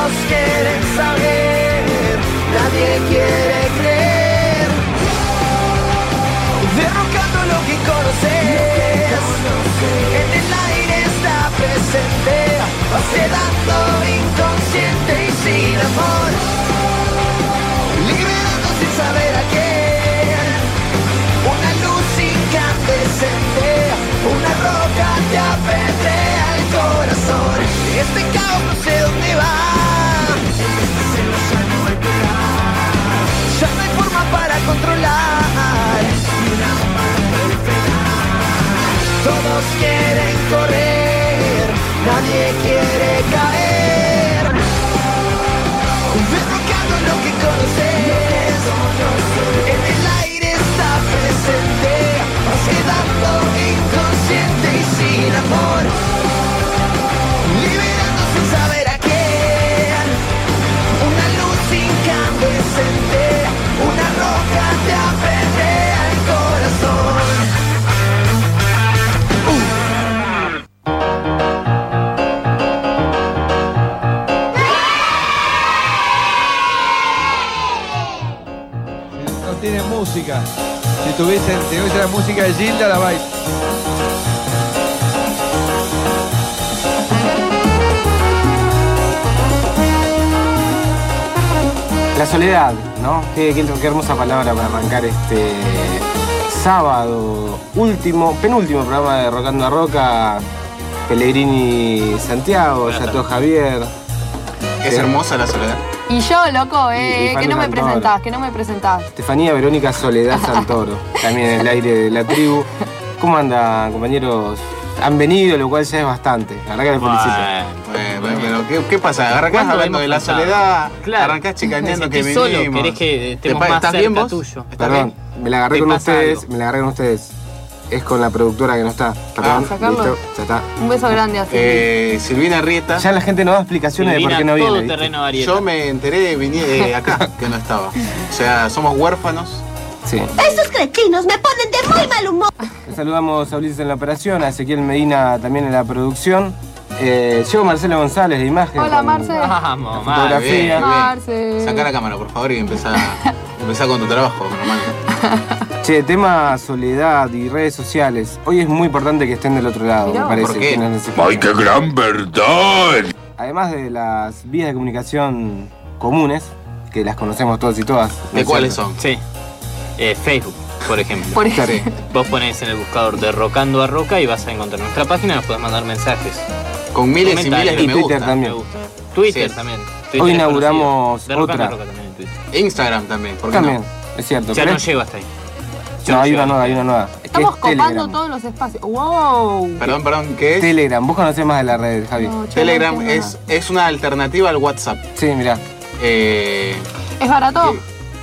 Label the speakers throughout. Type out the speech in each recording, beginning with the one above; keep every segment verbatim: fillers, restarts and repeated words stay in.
Speaker 1: todos quieren saber, nadie quiere creer. Derrocando lo que conoces, en el aire está presente, vas quedando inconsciente y sin amor, liberando sin saber a quién, una luz incandescente, una roca te apedrea el corazón. Este caos no sé dónde va, este cielo ya no volverá, ya no hay forma para controlar, ni una bomba puede frenar. Todos quieren correr, nadie quiere caer, derrocando lo que conoces, en el aire está presente, vas quedando inconsciente y sin amor, liberando sin saber a quién, una luz incandescente, una roca te apedrea el corazón.
Speaker 2: No tiene música. Si tuviesen, si tuviese la música de Gilda, la vais.
Speaker 3: La soledad, ¿no? Qué, qué, qué hermosa palabra para arrancar este sábado, último, penúltimo programa de Rocando a Roca. Pellegrini Santiago, Chateau Javier.
Speaker 4: Es hermosa la soledad.
Speaker 5: Y yo, loco, eh,
Speaker 3: Y- y
Speaker 5: que no me
Speaker 3: Santoro.
Speaker 5: presentás, que no me presentás.
Speaker 3: Estefanía Verónica Soledad Santoro, también en el aire de la tribu. ¿Cómo andan, compañeros? Han venido, lo cual ya es bastante. La verdad que les felicito.
Speaker 4: Bueno, bueno, pero ¿qué, qué pasa? Arrancás
Speaker 6: ¿Cuándo
Speaker 4: hablando de la
Speaker 6: hemos pasado?
Speaker 4: soledad,
Speaker 6: Claro.
Speaker 4: arrancás chicaneando
Speaker 6: Me
Speaker 4: que
Speaker 6: sentí
Speaker 4: venimos.
Speaker 6: solo, querés que estemos
Speaker 4: ¿Te pa-
Speaker 6: más
Speaker 4: ¿Estás
Speaker 6: cerca
Speaker 4: bien vos?
Speaker 6: tuyo.
Speaker 4: ¿Estás
Speaker 3: Perdón,
Speaker 4: bien?
Speaker 3: me la agarré
Speaker 6: ¿Te
Speaker 3: con
Speaker 6: pasa
Speaker 3: ustedes,
Speaker 6: algo?
Speaker 3: me la agarré con ustedes. Es con la productora que no está. Perdón,
Speaker 5: Ah, sacarlo.
Speaker 3: listo, ya está.
Speaker 5: Un beso grande así.
Speaker 4: Eh, Silvina Rieta.
Speaker 3: Ya la gente no da explicaciones de por qué no viene.
Speaker 6: todo
Speaker 3: ¿viste?
Speaker 6: terreno varieta.
Speaker 4: Yo me enteré vine, eh, acá que no estaba. O sea, somos huérfanos.
Speaker 3: Sí.
Speaker 7: Esos cretinos me ponen de muy mal humor.
Speaker 3: Le saludamos a Ulises en la operación, a Ezequiel Medina también en la producción. Eh, llegó Marcelo González de imagen.
Speaker 5: Hola,
Speaker 3: con
Speaker 5: Marce.
Speaker 6: Vamos,
Speaker 3: fotografía.
Speaker 6: Mar.
Speaker 4: Bien, bien.
Speaker 5: Marce.
Speaker 4: Sacá la cámara, por favor, y empezá, empezá con tu trabajo, normal.
Speaker 3: Che, tema soledad y redes sociales. Hoy es muy importante que estén del otro lado,
Speaker 5: Mirá.
Speaker 3: me parece.
Speaker 4: ¿Por qué?
Speaker 3: quienes nos escuchan.
Speaker 8: ¡Ay, qué gran verdad!
Speaker 3: Además de las vías de comunicación comunes, que las conocemos todos y todas. ¿no
Speaker 4: ¿De
Speaker 3: es
Speaker 4: cuáles
Speaker 3: cierto?
Speaker 4: son?
Speaker 6: Sí. Eh, Facebook, por ejemplo.
Speaker 5: Por eso.
Speaker 4: Sí.
Speaker 6: Vos ponés en el buscador de Rocando a Roca y vas a encontrar nuestra página y nos podés mandar mensajes.
Speaker 4: Con miles y
Speaker 6: Comentarios.
Speaker 4: miles de
Speaker 3: Y
Speaker 4: me
Speaker 3: Twitter
Speaker 4: gusta.
Speaker 3: también.
Speaker 6: Me gusta. Twitter
Speaker 4: Sí.
Speaker 6: también. Twitter
Speaker 3: Hoy
Speaker 6: es
Speaker 3: inauguramos
Speaker 6: conocido. De Rocando
Speaker 3: otra.
Speaker 6: a Roca también en Twitter.
Speaker 4: Instagram también, ¿por qué
Speaker 3: También,
Speaker 4: no?
Speaker 3: es cierto.
Speaker 6: Ya no
Speaker 3: ¿crees?
Speaker 6: llego hasta ahí.
Speaker 3: No, hay
Speaker 6: llego
Speaker 3: una nueva,
Speaker 6: hasta
Speaker 3: hay
Speaker 6: ahí.
Speaker 3: una nueva. que
Speaker 5: Estamos
Speaker 3: es
Speaker 5: copando
Speaker 3: Telegram.
Speaker 5: todos los espacios. ¡Wow!
Speaker 4: Perdón, perdón, ¿qué es?
Speaker 3: Telegram, vos conocés más de la red, Javi.
Speaker 5: No, che,
Speaker 4: Telegram
Speaker 5: no entiendo
Speaker 4: es, es una alternativa al WhatsApp.
Speaker 3: Sí, mirá.
Speaker 4: Eh,
Speaker 5: nada. ¿Es barato?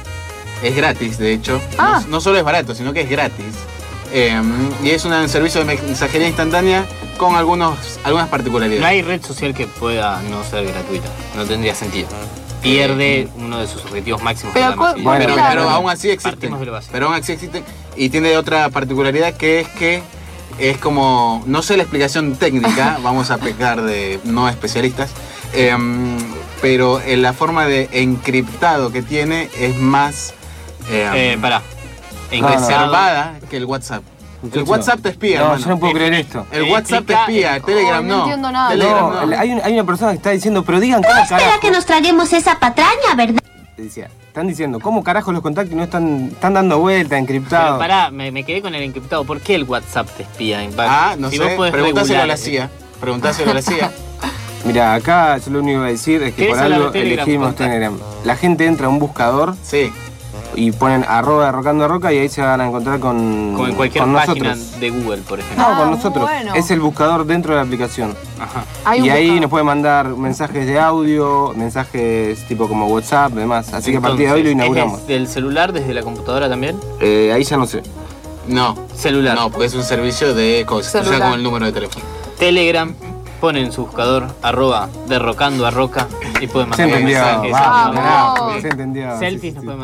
Speaker 4: es gratis, de hecho.
Speaker 5: Ah.
Speaker 4: No, no solo es barato, sino que es gratis. Eh, y es un servicio de mensajería instantánea con algunos, algunas particularidades.
Speaker 6: No hay red social que pueda no ser gratuita. No tendría sentido. Pierde uno de sus objetivos máximos.
Speaker 5: Pero
Speaker 6: que es la
Speaker 5: cu-
Speaker 6: masividad.
Speaker 3: Bueno,
Speaker 4: pero,
Speaker 5: Mira,
Speaker 4: pero
Speaker 5: bueno.
Speaker 4: aún así existen.
Speaker 6: Partimos de lo básico.
Speaker 4: Pero aún así existen. Y tiene otra particularidad que es que es como, no sé la explicación técnica, vamos a pecar de no especialistas, eh, pero en la forma de encriptado que tiene es más eh,
Speaker 6: Eh, pará.
Speaker 3: No, no.
Speaker 4: reservada que el WhatsApp. El
Speaker 3: Muchacho.
Speaker 4: WhatsApp te espía,
Speaker 3: No,
Speaker 4: hermano.
Speaker 3: yo no puedo creer esto.
Speaker 4: El
Speaker 6: Eh,
Speaker 4: WhatsApp te
Speaker 6: explica-
Speaker 4: espía,
Speaker 6: eh,
Speaker 4: Telegram
Speaker 5: oh, no
Speaker 4: no.
Speaker 5: entiendo nada.
Speaker 4: Telegram
Speaker 3: No,
Speaker 4: no.
Speaker 3: hay, un- hay una persona que está diciendo, pero digan cómo
Speaker 7: Espera
Speaker 3: carajo.
Speaker 7: que nos traguemos esa patraña, ¿verdad?
Speaker 3: Decía, están diciendo, ¿cómo carajo los contactos no están, están dando vuelta,
Speaker 6: Pero
Speaker 3: encriptados?
Speaker 6: pará, me, me quedé con el encriptado. ¿Por qué el WhatsApp te espía?
Speaker 4: Ah, no
Speaker 6: si
Speaker 4: sé,
Speaker 6: vos podés
Speaker 4: preguntáselo a la
Speaker 6: regular,
Speaker 4: C I A. Preguntáselo a la C I A.
Speaker 3: Mira, acá yo lo único que voy a decir es que
Speaker 6: ¿Querés
Speaker 3: por
Speaker 6: hablar
Speaker 3: algo
Speaker 6: de Telegram,
Speaker 3: elegimos
Speaker 6: contá?
Speaker 3: Telegram. La gente entra a un buscador
Speaker 4: Sí.
Speaker 3: y ponen arroba rocando a roca y ahí se van a encontrar con,
Speaker 6: Como en cualquier
Speaker 3: con
Speaker 6: página
Speaker 3: nosotros.
Speaker 6: de Google, por ejemplo.
Speaker 3: No,
Speaker 5: Ah,
Speaker 3: con
Speaker 5: muy
Speaker 3: nosotros.
Speaker 5: bueno.
Speaker 3: Es el buscador dentro de la aplicación.
Speaker 6: Ajá.
Speaker 5: Hay un
Speaker 3: Y ahí
Speaker 5: buscador.
Speaker 3: nos puede mandar mensajes de audio, mensajes tipo como WhatsApp, demás. Así que a partir de hoy lo
Speaker 6: Entonces,
Speaker 3: inauguramos.
Speaker 6: ¿es del celular desde la computadora también?
Speaker 3: Eh, ahí ya no sé.
Speaker 4: No.
Speaker 6: Celular.
Speaker 4: No, porque es un servicio de cosas.
Speaker 5: Celular.
Speaker 4: Ya con el número de teléfono.
Speaker 6: Telegram, ponen en su buscador arroba derrocando a roca y pueden
Speaker 3: Se
Speaker 6: mandar
Speaker 3: entendió.
Speaker 6: mensajes.
Speaker 3: Vamos,
Speaker 5: Vamos.
Speaker 3: carajo, se entendió.
Speaker 6: Selfies
Speaker 3: Sí, sí,
Speaker 6: nos
Speaker 3: sí.
Speaker 6: pueden mandar.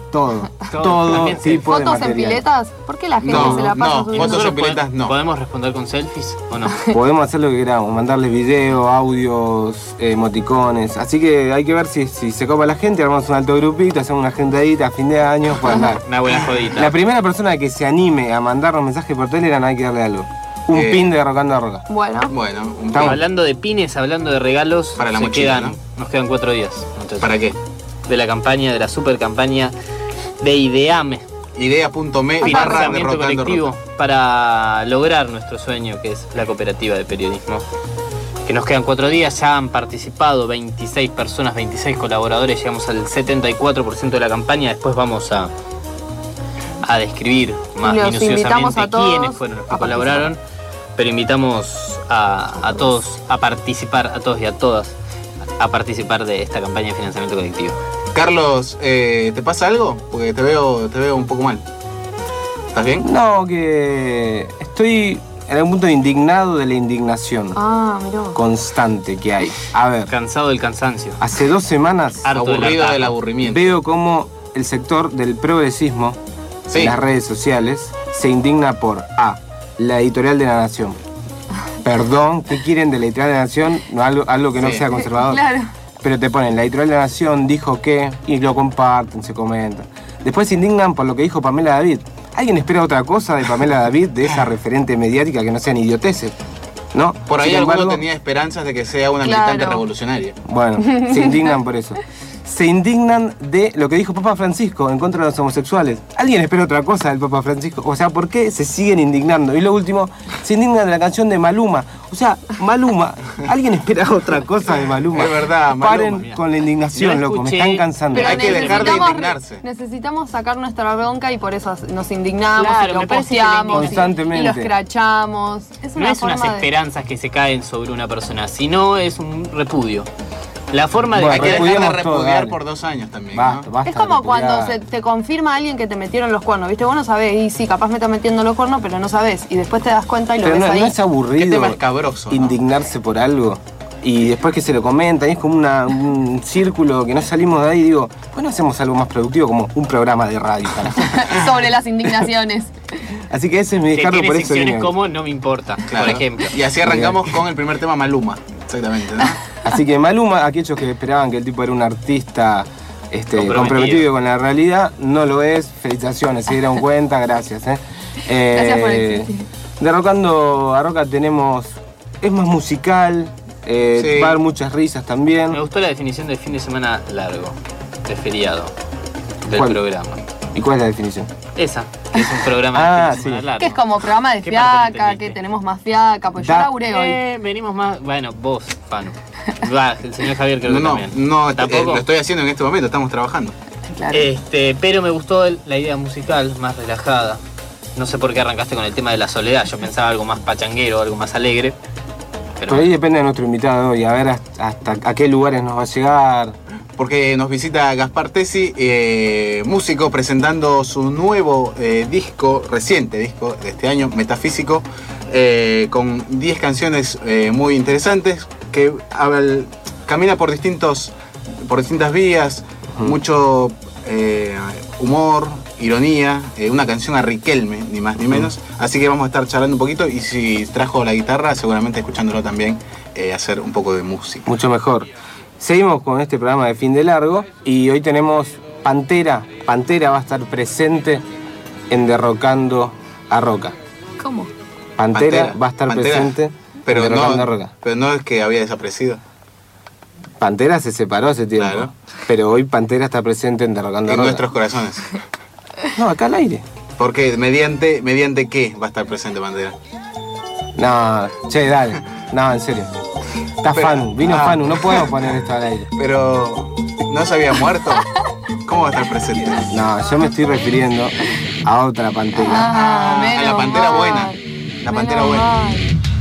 Speaker 3: todo.
Speaker 6: Todo,
Speaker 3: Todo
Speaker 6: también sí.
Speaker 3: tipo de
Speaker 5: ¿Fotos en
Speaker 3: material.
Speaker 5: piletas? ¿Por qué la gente
Speaker 4: No,
Speaker 5: se la pasa
Speaker 4: no,
Speaker 5: subiendo
Speaker 4: fotos en
Speaker 5: fotos?
Speaker 4: piletas no.
Speaker 6: ¿Podemos responder con selfies o no?
Speaker 3: Podemos hacer lo que queramos, mandarles videos, audios, eh, emoticones. Así que hay que ver si, si se copa la gente, armamos un alto grupito, hacemos una agendadita a fin de año, pues andar.
Speaker 6: Una buena jodita.
Speaker 3: La primera persona que se anime a mandarnos mensajes por Telegram hay que darle algo. Un
Speaker 4: Eh.
Speaker 3: pin de Rocando a Roca.
Speaker 5: Bueno,
Speaker 4: Bueno, un
Speaker 3: Estamos-
Speaker 6: Hablando de pines, hablando de regalos,
Speaker 4: Para la
Speaker 6: se
Speaker 4: mochila,
Speaker 6: quedan,
Speaker 4: ¿no?
Speaker 6: nos quedan cuatro días, muchachos.
Speaker 4: ¿Para qué?
Speaker 6: De la campaña, de la super campaña de Ideame,
Speaker 4: Idea.me barra
Speaker 6: financiamiento
Speaker 4: derrotando
Speaker 6: colectivo,
Speaker 4: roca.
Speaker 6: para lograr nuestro sueño, que es la cooperativa de periodismo. Que nos quedan cuatro días, ya han participado veintiséis personas, veintiséis colaboradores, llegamos al setenta y cuatro por ciento de la campaña, después vamos a, a describir más
Speaker 5: Los invitamos
Speaker 6: minuciosamente
Speaker 5: a todos
Speaker 6: quiénes fueron los que
Speaker 5: a
Speaker 6: colaboraron, pero invitamos a, a todos a participar, a todos y a todas, a participar de esta campaña de financiamiento colectivo.
Speaker 4: Carlos, eh, ¿te pasa algo? Porque te veo, te veo un poco mal. ¿Estás bien?
Speaker 3: No, que estoy en algún punto indignado de la indignación
Speaker 5: ah, mirá.
Speaker 3: constante que hay. A ver,
Speaker 6: Cansado del cansancio.
Speaker 3: hace dos semanas
Speaker 6: Harto del
Speaker 4: Aburrido
Speaker 6: hartazgo.
Speaker 4: del aburrimiento.
Speaker 3: veo cómo el sector del progresismo
Speaker 4: Sí.
Speaker 3: en las redes sociales se indigna por A, la editorial de La Nación. Perdón, ¿qué quieren de la editorial de La Nación? No, algo, algo que no
Speaker 4: Sí.
Speaker 3: sea conservador.
Speaker 5: Claro.
Speaker 3: Pero te ponen, la editorial de La Nación dijo que, y lo comparten, se comentan. Después se indignan por lo que dijo Pamela David. ¿Alguien espera otra cosa de Pamela David, de esa referente mediática que no sean idioteces? ¿No?
Speaker 4: Por ahí
Speaker 3: Sin
Speaker 4: alguno
Speaker 3: embargo,
Speaker 4: tenía esperanzas de que sea una
Speaker 5: Claro.
Speaker 4: militante revolucionaria.
Speaker 3: Bueno, se indignan por eso. Se indignan de lo que dijo Papa Francisco en contra de los homosexuales. ¿Alguien espera otra cosa del Papa Francisco? O sea, ¿por qué se siguen indignando? Y lo último, se indignan de la canción de Maluma. O sea, Maluma, ¿alguien espera otra cosa de Maluma?
Speaker 4: Es verdad, Maluma,
Speaker 3: Paren
Speaker 6: mira.
Speaker 3: con la indignación,
Speaker 6: Yo
Speaker 3: loco, me
Speaker 6: escuché-
Speaker 3: están cansando.
Speaker 5: Pero
Speaker 4: Hay que dejar de
Speaker 5: necesitamos-
Speaker 4: indignarse.
Speaker 5: Necesitamos sacar nuestra bronca y por eso nos indignamos
Speaker 6: Claro,
Speaker 5: y lo
Speaker 6: me parece que la
Speaker 5: posteamos y-
Speaker 3: Constantemente.
Speaker 5: y lo escrachamos. Es
Speaker 6: No
Speaker 5: una
Speaker 6: es unas
Speaker 5: forma de...
Speaker 6: esperanzas que se caen sobre una persona, sino es un repudio. La forma de...
Speaker 3: Bueno,
Speaker 4: Hay que dejar de
Speaker 3: repudiamos todo,
Speaker 4: repudiar
Speaker 3: dale.
Speaker 4: por dos años también.
Speaker 3: Basta,
Speaker 4: ¿no?
Speaker 3: basta
Speaker 5: Es como
Speaker 3: de
Speaker 5: cuando
Speaker 3: repudiar.
Speaker 5: se te confirma alguien que te metieron los cuernos, ¿viste? Vos no sabés, y sí, capaz me está metiendo los cuernos, pero no sabés. Y después te das cuenta y lo
Speaker 3: Pero
Speaker 5: ves
Speaker 3: no,
Speaker 5: ahí.
Speaker 3: no es aburrido
Speaker 4: Qué tema escabroso, ¿no?
Speaker 3: indignarse por algo y después que se lo comentan, y es como una- un círculo que no salimos de ahí. Digo, pues no hacemos algo más productivo como un programa de radio. carajo.
Speaker 5: Sobre las indignaciones.
Speaker 3: Así que ese es mi
Speaker 6: que
Speaker 3: descargo,
Speaker 6: tiene
Speaker 3: por eso
Speaker 6: secciones
Speaker 3: vine.
Speaker 6: como No me importa,
Speaker 4: Claro.
Speaker 6: por ejemplo.
Speaker 4: Y así arrancamos con el primer tema, Maluma. Exactamente, ¿no?
Speaker 3: Así que Maluma, aquellos que esperaban que el tipo era un artista este,
Speaker 6: Comprometido.
Speaker 3: comprometido con la realidad, no lo es. Felicitaciones, se dieron cuenta, gracias. ¿eh? Eh,
Speaker 5: Gracias por existir.
Speaker 3: Derrocando a Roca tenemos, es más musical, eh,
Speaker 4: Sí.
Speaker 3: va a haber muchas risas también.
Speaker 6: Me gustó la definición de fin de semana largo, de feriado, del
Speaker 3: ¿Cuál?
Speaker 6: programa.
Speaker 3: ¿Y cuál es la definición?
Speaker 6: Esa, que es un programa
Speaker 3: Ah,
Speaker 6: de fin de semana
Speaker 3: sí.
Speaker 6: largo.
Speaker 5: Que es como programa de
Speaker 6: ¿Qué parte no
Speaker 5: fiaca,
Speaker 6: entendiste?
Speaker 5: que tenemos más fiaca, pues yo
Speaker 3: Da-
Speaker 5: laburé hoy.
Speaker 6: Eh, venimos más... Bueno, vos, Pano. Va, el señor Javier creo
Speaker 4: No,
Speaker 6: que
Speaker 4: no,
Speaker 6: también.
Speaker 4: no, eh,
Speaker 6: ¿Tampoco?
Speaker 4: lo estoy haciendo en este momento, estamos trabajando.
Speaker 5: Claro.
Speaker 6: Este, pero me gustó el- la idea musical, más relajada. No sé por qué arrancaste con el tema de la soledad. Yo pensaba algo más pachanguero, algo más alegre. Pero
Speaker 3: Por ahí depende de nuestro invitado y a ver hasta, hasta a qué lugares nos va a llegar.
Speaker 4: Porque nos visita Gaspar Tesi, eh, músico, presentando su nuevo eh, disco, reciente disco de este año, Metafísico, eh, con diez canciones eh, muy interesantes, que habl- camina por, distintos, por distintas vías, mucho eh, humor, ironía, eh, una canción a Riquelme, ni más ni menos. Así que vamos a estar charlando un poquito y si trajo la guitarra, seguramente escuchándolo también, eh, hacer un poco de música.
Speaker 3: Mucho mejor. Seguimos con este programa de fin de largo y hoy tenemos Pantera. Pantera va a estar presente en Derrocando a Roca.
Speaker 5: ¿Cómo?
Speaker 3: Pantera, va a estar
Speaker 4: Pantera,
Speaker 3: presente
Speaker 4: pero
Speaker 3: en Derrocando a
Speaker 4: no,
Speaker 3: Roca.
Speaker 4: pero no es que había desaparecido.
Speaker 3: Pantera se separó hace tiempo,
Speaker 4: Claro.
Speaker 3: pero hoy Pantera está presente en Derrocando a
Speaker 4: En
Speaker 3: Roca.
Speaker 4: nuestros corazones.
Speaker 3: No, acá al aire.
Speaker 4: Porque mediante, mediante qué va a estar presente Pantera.
Speaker 3: No, che, dale. No, en serio. Está
Speaker 4: Pero-
Speaker 3: Fanu, vino
Speaker 4: ah.
Speaker 3: Fanu, no podemos poner esto al aire.
Speaker 4: Pero no se había muerto. ¿Cómo va a estar presente?
Speaker 3: No, yo me estoy refiriendo a otra Pantera.
Speaker 5: Ah,
Speaker 4: a
Speaker 5: menos
Speaker 4: la Pantera
Speaker 5: mal.
Speaker 4: buena. La Pantera
Speaker 5: Menos
Speaker 4: buena.
Speaker 5: mal.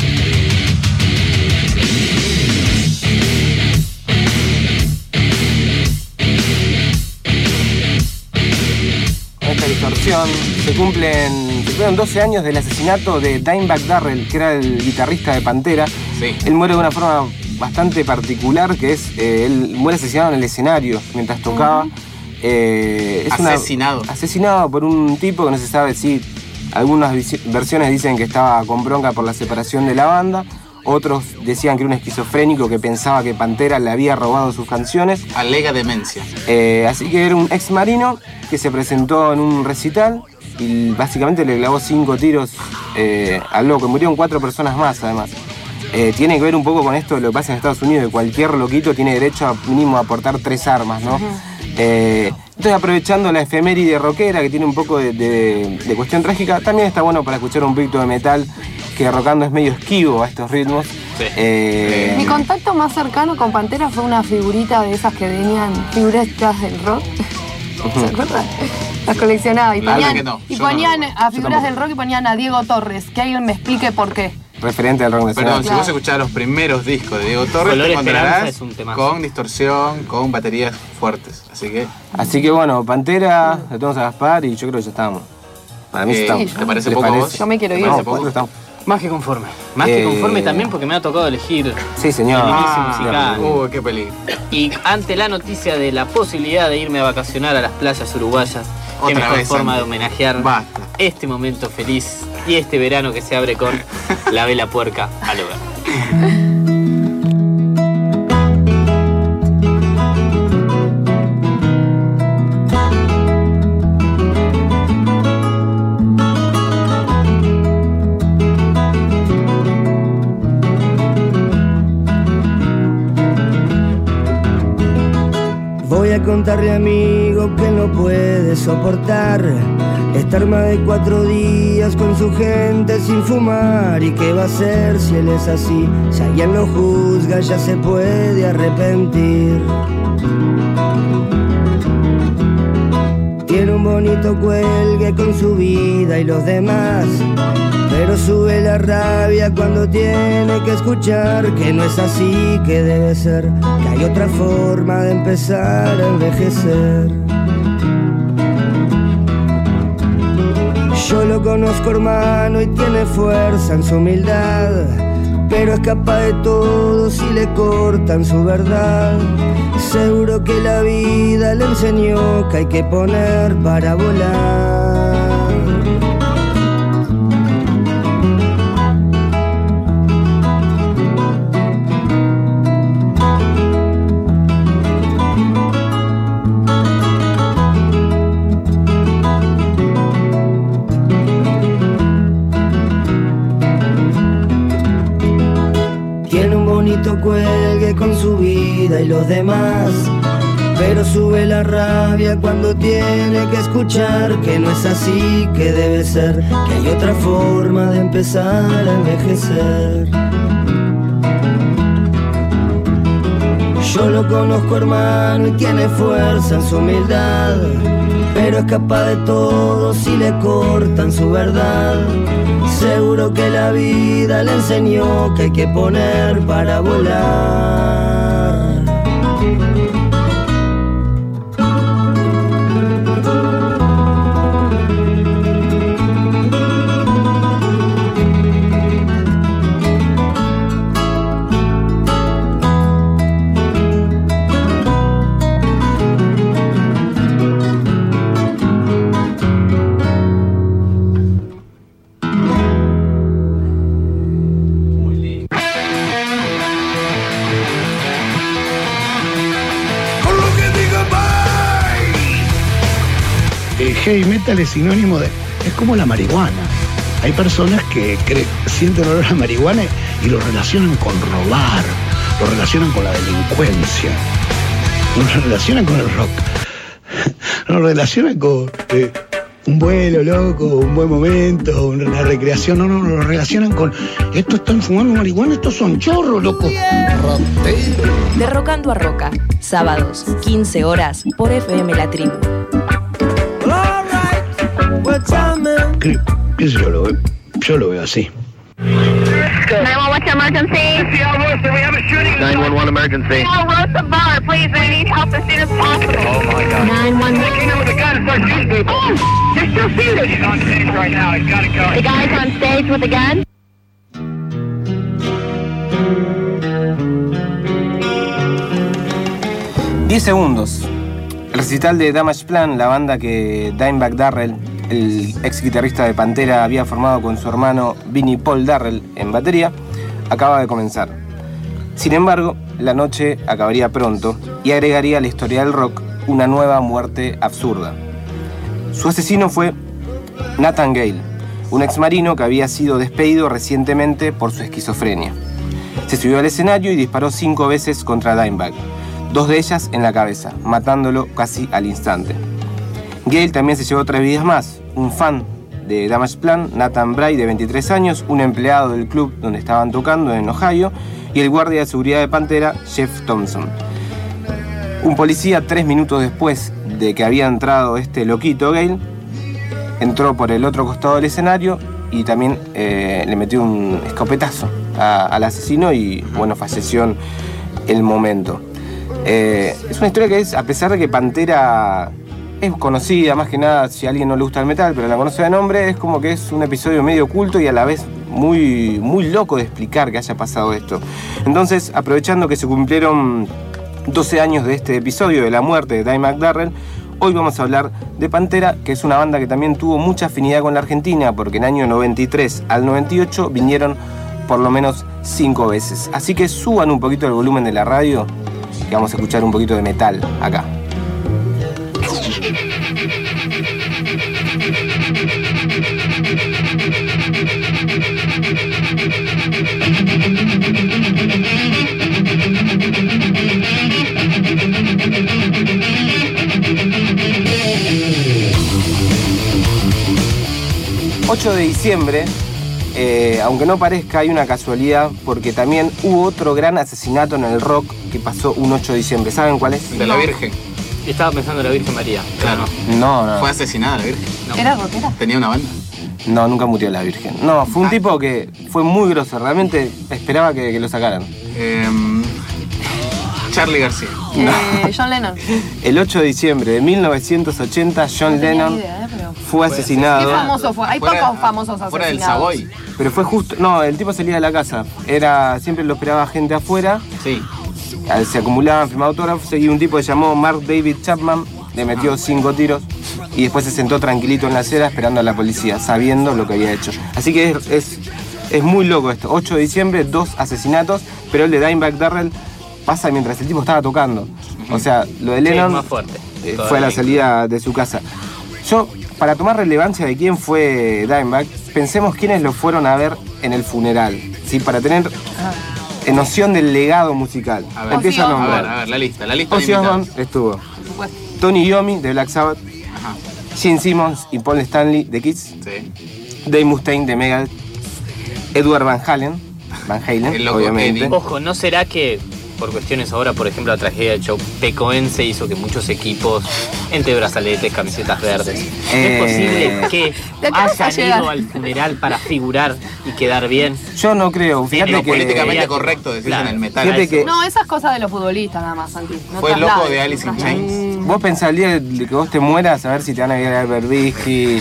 Speaker 3: Con esta distorsión se cumplen, se cumplieron doce años del asesinato de Dimebag Darrell, que era el guitarrista de Pantera.
Speaker 4: Sí.
Speaker 3: Él muere de una forma bastante particular, que es, eh, él muere asesinado en el escenario mientras tocaba. Eh, es
Speaker 4: Asesinado.
Speaker 3: Una, asesinado por un tipo que no se sabe si... Algunas versiones dicen que estaba con bronca por la separación de la banda. Otros decían que era un esquizofrénico que pensaba que Pantera le había robado sus canciones.
Speaker 4: Alega demencia.
Speaker 3: Eh, así que era un ex marino que se presentó en un recital y básicamente le clavó cinco tiros eh, al loco. Murieron cuatro personas más, además. Eh, tiene que ver un poco con esto de lo que pasa en Estados Unidos, que cualquier loquito tiene derecho a mínimo a portar tres armas, ¿no? Uh-huh. Eh, entonces, aprovechando la efeméride rockera, que tiene un poco de, de, de cuestión trágica, también está bueno para escuchar un poquito de metal, que rockando es medio esquivo a estos ritmos.
Speaker 5: Sí. Eh, Mi contacto más cercano con Pantera fue una figurita de esas que venían, figuritas del rock. Uh-huh. ¿Se acuerdan? Las coleccionaba y ponían, no. y ponían no a figuras del rock y ponían a Diego Torres. Que alguien me explique por qué.
Speaker 3: Referente al rock nacional.
Speaker 4: Perdón, claro. Si vos escuchás los primeros discos de Diego Torres, Color te encontrarás con distorsión, con baterías fuertes. Así que...
Speaker 3: Así que bueno, Pantera, le tomamos a Gaspar y yo creo que ya estamos. Para mí
Speaker 4: eh,
Speaker 3: estamos.
Speaker 4: ¿Te parece poco parece? Vos?
Speaker 5: Yo me quiero ir.
Speaker 3: No, poco estamos.
Speaker 6: Más que conforme. Más eh... que conforme también porque me ha tocado elegir.
Speaker 3: Sí, señor.
Speaker 6: El inicio
Speaker 4: ah,
Speaker 6: musical.
Speaker 4: Uy, qué peligro.
Speaker 6: Y ante la noticia de la posibilidad de irme a vacacionar a las playas uruguayas, qué mejor forma de homenajear Basta. este momento feliz y este verano que se abre con la vela puerca al hogar.
Speaker 9: Voy a contarle, amigo, que no puede soportar estar más de cuatro días con su gente sin fumar. ¿Y qué va a hacer si él es así? Si alguien lo juzga, ya se puede arrepentir. Tiene un bonito cuelgue con su vida y los demás, pero sube la rabia cuando tiene que escuchar que no es así, que debe ser, que hay otra forma de empezar a envejecer. Yo lo conozco, hermano, y tiene fuerza en su humildad, pero es capaz de todo si le cortan su verdad. Seguro que la vida le enseñó que hay que poner para volar. Cuelgue con su vida y los demás, pero sube la rabia cuando tiene que escuchar que no es así, que debe ser, que hay otra forma de empezar a envejecer. Yo lo conozco, hermano, y tiene fuerza en su humildad, pero es capaz de todo si le cortan su verdad. Seguro que la vida le enseñó que hay que poner para volar.
Speaker 10: Heavy metal es sinónimo de... es como la marihuana. Hay personas que cre- sienten olor a marihuana y lo relacionan con robar, lo relacionan con la delincuencia, lo relacionan con el rock, lo relacionan con eh, un vuelo loco, un buen momento, una recreación. No, no, lo relacionan con... estos están fumando marihuana, estos son chorros, loco.
Speaker 11: De Rocando a Roca, sábados, quince horas, por F M La Tribu.
Speaker 10: ¿Qué, qué sé yo, lo veo, yo lo veo así.
Speaker 12: nine one one, what's your emergency?
Speaker 13: nine one one emergency.
Speaker 12: Oh, Rosa Bar, please, I need help as soon as possible.
Speaker 13: Oh my God.
Speaker 12: nine one one.
Speaker 13: They came in with a gun and started shooting people.
Speaker 12: Oh, they're still shooting.
Speaker 13: He's on stage right now, he's gotta go.
Speaker 12: The guy's on stage with a gun?
Speaker 3: diez segundos. El recital de Damage Plan, la banda que Dimebag Darrell, el ex guitarrista de Pantera, había formado con su hermano Vinnie Paul Darrell en batería, acaba de comenzar. Sin embargo, la noche acabaría pronto y agregaría a la historia del rock una nueva muerte absurda. Su asesino fue Nathan Gale, un exmarino que había sido despedido recientemente por su esquizofrenia. Se subió al escenario y disparó cinco veces contra Dimebag, dos de ellas en la cabeza, matándolo casi al instante. Gale también se llevó tres vidas más, un fan de Damage Plan, Nathan Bray, de veintitrés años, un empleado del club donde estaban tocando en Ohio, y el guardia de seguridad de Pantera, Jeff Thompson. Un policía, tres minutos después de que había entrado este loquito Gale, entró por el otro costado del escenario y también eh, le metió un escopetazo a, al asesino y, bueno, falleció en el momento. Eh, es una historia que es, a pesar de que Pantera es conocida, más que nada si a alguien no le gusta el metal, pero la conoce de nombre, es como que es un episodio medio oculto y a la vez muy, muy loco de explicar que haya pasado esto. Entonces, aprovechando que se cumplieron doce años de este episodio de la muerte de Dimebag Darrell, hoy vamos a hablar de Pantera, que es una banda que también tuvo mucha afinidad con la Argentina, porque en el año noventa y tres al noventa y ocho vinieron por lo menos cinco veces. Así que suban un poquito el volumen de la radio, que vamos a escuchar un poquito de metal acá. ocho de diciembre, eh, aunque no parezca, hay una casualidad, porque también hubo otro gran asesinato en el rock que pasó un ocho de diciembre. ¿Saben cuál es?
Speaker 4: De la Virgen.
Speaker 6: Estaba pensando en la Virgen María.
Speaker 4: Claro.
Speaker 3: No, no.
Speaker 4: Fue asesinada la Virgen. No.
Speaker 5: ¿Era rockera?
Speaker 4: ¿Tenía una banda?
Speaker 3: No, nunca murió la Virgen. No, fue un ah. tipo que fue muy grosso. Realmente esperaba que, que lo sacaran.
Speaker 4: Eh, Charly García.
Speaker 5: No. Eh, John Lennon.
Speaker 3: El ocho de diciembre de mil novecientos ochenta, John no Lennon idea, ¿eh? pero... fue asesinado.
Speaker 5: ¿Qué famoso fue? Hay fuera, pocos famosos asesinados.
Speaker 4: Fuera del Savoy.
Speaker 3: Pero fue justo... No, el tipo salía de la casa. Era... Siempre lo esperaba gente afuera.
Speaker 4: Sí.
Speaker 3: Se acumulaban, firmaba autógrafos. Y un tipo que se llamó Mark David Chapman le metió ah. cinco tiros. Y después se sentó tranquilito en la acera esperando a la policía, sabiendo lo que había hecho. Así que es, es, es muy loco esto. ocho de diciembre, dos asesinatos. Pero el de Dimebag Darrell pasa mientras el tipo estaba tocando. O sea, lo de Lennon
Speaker 6: sí, más fuerte,
Speaker 3: eh, fue a la salida de su casa. Yo, para tomar relevancia de quién fue Dimebag, pensemos quiénes lo fueron a ver en el funeral, ¿sí? Para tener ah. noción del legado musical.
Speaker 4: A ver,
Speaker 3: Empieza a
Speaker 4: nombrar. A ver, a ver, la lista, la lista
Speaker 3: Ozzy Osbourne estuvo. Tony Iommi, de Black Sabbath.
Speaker 4: Ajá.
Speaker 3: Gene Simmons y Paul Stanley, de Kiss.
Speaker 4: Sí.
Speaker 3: Dave Mustaine, de Megadeth. Edward Van Halen. Van Halen, obviamente.
Speaker 6: Eddie. Ojo, ¿no será que por cuestiones ahora, por ejemplo, la tragedia del Chapecoense hizo que muchos equipos, entre brazaletes, camisetas verdes, eh... ¿es posible que hayan ido al funeral para figurar y quedar bien?
Speaker 3: Yo no creo. Fíjate
Speaker 4: no,
Speaker 3: que
Speaker 4: políticamente que... correcto decir claro. en el metal.
Speaker 3: Que...
Speaker 5: No, esas cosas de los futbolistas nada más, Santi. No
Speaker 4: fue el loco de Alice in Chains.
Speaker 3: Vos pensás el día de que vos te mueras a ver si te van a ir a ver Berbisky,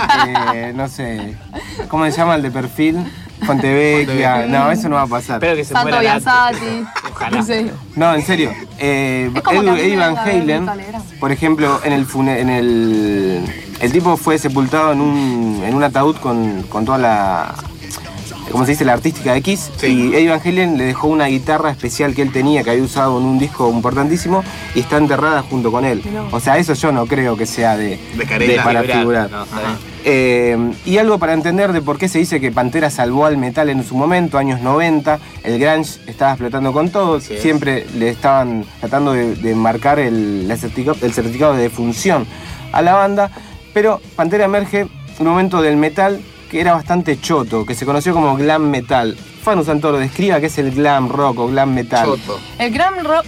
Speaker 3: eh, no sé, ¿cómo se llama el de perfil? Fontevecchia, no, eso no va a pasar.
Speaker 6: Pero que se
Speaker 5: Santo Biasati.
Speaker 6: Ojalá.
Speaker 3: No, en serio. Eh, Eddie Van Halen, por ejemplo, en el fune en el el tipo fue sepultado en un en un ataúd con, con toda la, ¿cómo se dice?, la artística de Kiss. Sí. Y Eddie Van Halen le dejó una guitarra especial que él tenía, que había usado en un disco importantísimo, y está enterrada junto con él. No. O sea, eso yo no creo que sea de,
Speaker 4: de, careta,
Speaker 3: de para figurar.
Speaker 6: No,
Speaker 3: eh, y algo para entender de por qué se dice que Pantera salvó al metal en su momento, años noventa, el grunge estaba explotando con todo, sí, siempre le estaban tratando de, de marcar el, el, certificado, el certificado de defunción a la banda, pero Pantera emerge en un momento del metal que era bastante choto, que se conoció como glam metal. Fanu Santoro, describa qué es el glam rock o glam metal.
Speaker 4: Choto.
Speaker 5: El glam rock,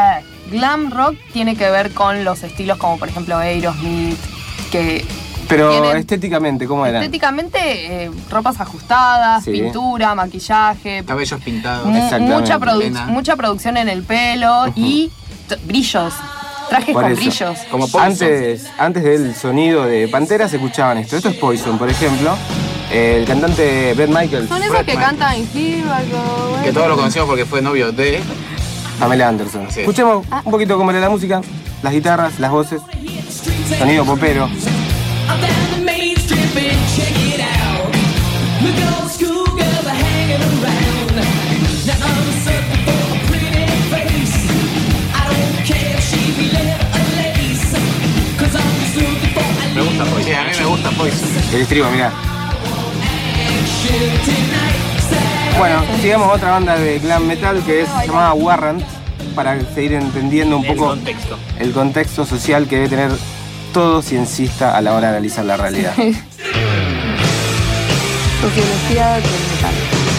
Speaker 5: glam rock tiene que ver con los estilos como por ejemplo Aerosmith, que
Speaker 3: pero
Speaker 5: tienen,
Speaker 3: estéticamente, ¿cómo eran?
Speaker 5: Estéticamente, eh, ropas ajustadas, sí, pintura, maquillaje,
Speaker 4: cabellos pintados,
Speaker 5: mucha, produ mucha producción en el pelo uh-huh. y brillos. Trajes por con eso. Brillos.
Speaker 3: Como antes, antes del sonido de Pantera se escuchaban esto. Esto es Poison, por ejemplo. El cantante Bret Michaels.
Speaker 5: Son esos que cantan en Here I Go.
Speaker 4: Que todos lo conocimos porque fue novio de
Speaker 3: Pamela Anderson. Sí. Escuchemos ah. un poquito cómo era la música. las guitarras, las voces, sonido popero.
Speaker 4: Me gusta Poison. Sí, a mí me gusta Poison.
Speaker 3: El estribo, mirá. Bueno, sigamos a otra banda de glam metal que es llamada Warrant, para seguir entendiendo un poco
Speaker 6: el contexto.
Speaker 3: el contexto social que debe tener todo ciencista a la hora de analizar la realidad.
Speaker 5: Sociología del metal.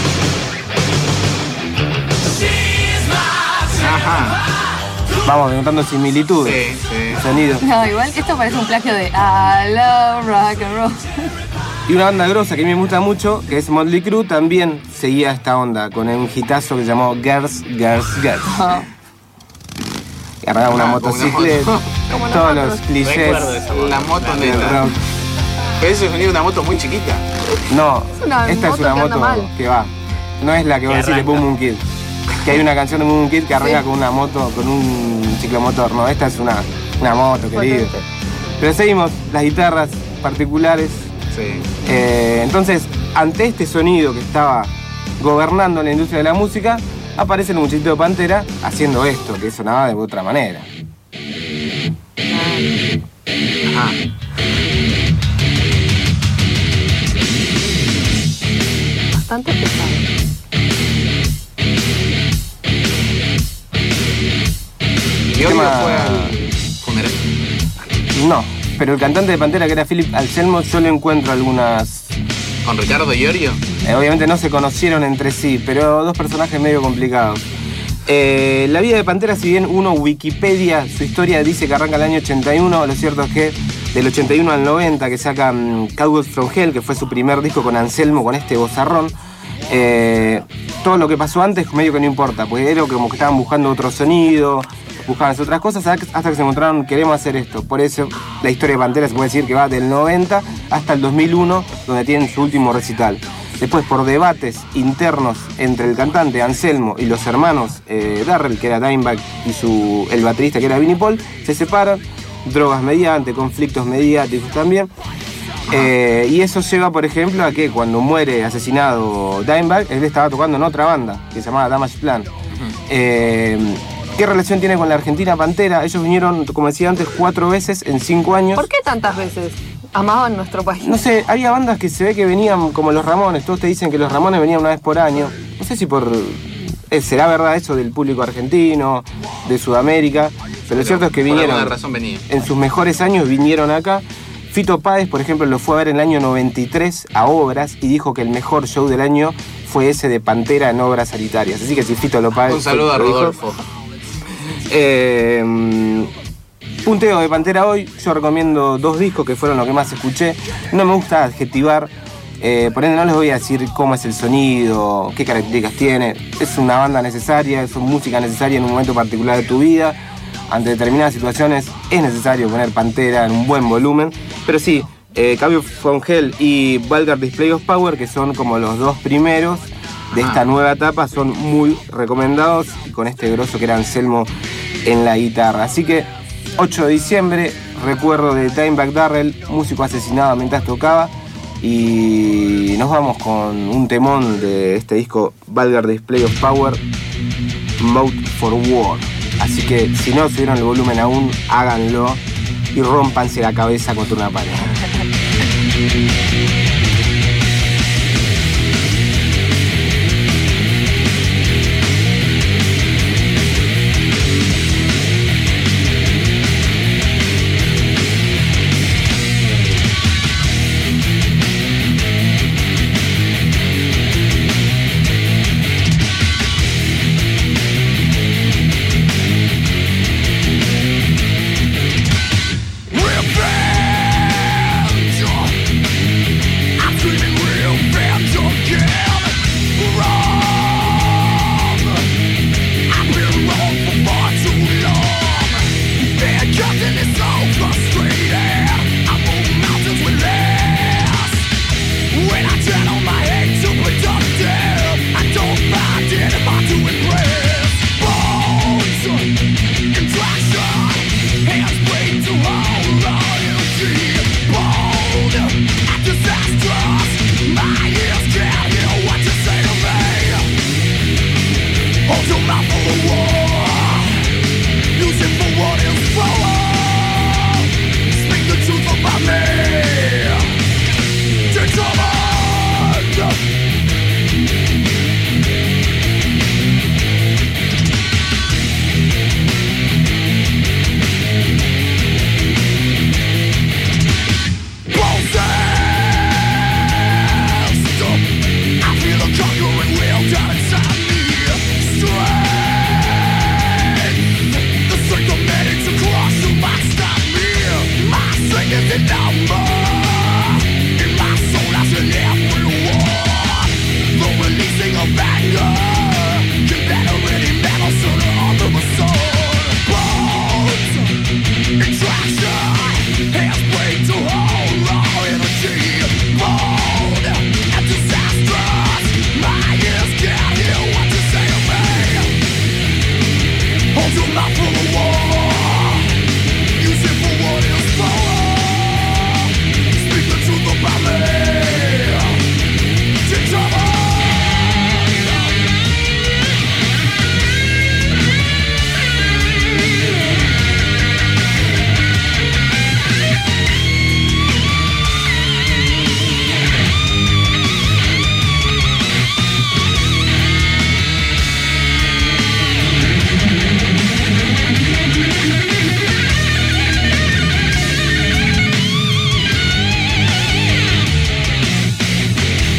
Speaker 4: Ajá.
Speaker 3: Vamos denotando similitudes.
Speaker 4: Sí, sí.
Speaker 3: Sonido.
Speaker 5: No, igual que esto parece un plagio de I love rock and roll.
Speaker 3: Y una banda grosa que a mí me gusta mucho, que es Motley Crue, también seguía esta onda con un hitazo que se llamó Girls, Girls, Girls.
Speaker 5: Oh.
Speaker 3: Agarraba una
Speaker 4: Ah,
Speaker 3: motocicleta,
Speaker 4: como una
Speaker 3: todos
Speaker 5: moto.
Speaker 3: los clichés.
Speaker 6: Recuerdo de esa moto.
Speaker 4: La moto
Speaker 3: del
Speaker 4: neta.
Speaker 3: rock.
Speaker 4: Pero ese sonido de una moto muy chiquita.
Speaker 3: No,
Speaker 5: Es una
Speaker 3: esta
Speaker 5: moto
Speaker 3: es una
Speaker 5: que anda
Speaker 3: moto
Speaker 5: mal.
Speaker 3: que va. No es la que
Speaker 6: Que
Speaker 3: va a decir de
Speaker 6: arranca.
Speaker 3: Boom Boom Kid. Que hay una canción de Boom Boom Kid que arranca
Speaker 5: Sí.
Speaker 3: con una moto, con un ciclomotor. No, esta es una, una moto, querido.
Speaker 5: Potente.
Speaker 3: Pero seguimos, las guitarras particulares.
Speaker 4: Sí.
Speaker 3: Eh, entonces, ante este sonido que estaba gobernando la industria de la música, aparece el muchachito de Pantera haciendo esto, que sonaba de otra manera.
Speaker 4: Ajá.
Speaker 5: Bastante pesado.
Speaker 4: Y hoy
Speaker 3: Tema-
Speaker 4: fue al funeral.
Speaker 3: No, pero el cantante de Pantera, que era Philip Anselmo, yo le encuentro algunas...
Speaker 4: ¿Con Ricardo Iorio?
Speaker 3: Eh, obviamente no se conocieron entre sí, pero dos personajes medio complicados. Eh, la vida de Pantera, si bien uno Wikipedia, su historia dice que arranca el año ochenta y uno, lo cierto es que del ochenta y uno al noventa, que sacan Cowboys from Hell, que fue su primer disco con Anselmo, con este vozarrón, eh, todo lo que pasó antes medio que no importa, porque era como que estaban buscando otro sonido, buscaban otras cosas, hasta que se encontraron, queremos hacer esto. Por eso la historia de Pantera se puede decir que va del noventa hasta el dos mil uno, donde tienen su último recital. Después, por debates internos entre el cantante Anselmo y los hermanos eh, Darrell, que era Dimebag, y su, el baterista, que era Vinnie Paul, se separan, drogas mediante, conflictos mediáticos también. Eh, y eso lleva, por ejemplo, a que cuando muere asesinado Dimebag, él estaba tocando en otra banda, que se llamaba Damage Plan. Eh, ¿Qué relación tiene con la Argentina Pantera? Ellos vinieron, como decía antes, cuatro veces en cinco años.
Speaker 5: ¿Por qué tantas veces amaban nuestro país?
Speaker 3: No sé, había bandas que se ve que venían como los Ramones. Todos te dicen que los Ramones venían una vez por año. No sé si por... eh, será verdad eso del público argentino, de Sudamérica. Pero, lo cierto es que
Speaker 4: por
Speaker 3: vinieron...
Speaker 4: alguna razón venía.
Speaker 3: En sus mejores años vinieron acá. Fito Páez, por ejemplo, lo fue a ver en el año noventa y tres a Obras y dijo que el mejor show del año fue ese de Pantera en Obras Sanitarias. Así que si Fito lo Páez...
Speaker 4: Un saludo a
Speaker 3: lo dijo,
Speaker 4: Rodolfo.
Speaker 3: Eh, punteo de Pantera hoy, yo recomiendo dos discos que fueron los que más escuché. No me gusta adjetivar, eh, por ende no les voy a decir cómo es el sonido, qué características tiene. Es una banda necesaria, es una música necesaria en un momento particular de tu vida. Ante determinadas situaciones es necesario poner Pantera en un buen volumen. Pero sí, eh, Cowboys from Hell y Vulgar Display of Power, que son como los dos primeros de esta
Speaker 4: Ah.
Speaker 3: nueva etapa, son muy recomendados, y con este grosso que era Anselmo en la guitarra. Así que ocho de diciembre, recuerdo de Dimebag Darrell, músico asesinado mientras tocaba, y nos vamos con un temón de este disco Vulgar Display of Power, Mode for War. Así que si no subieron el volumen aún, háganlo y rómpanse la cabeza contra una pared.
Speaker 1: Hey!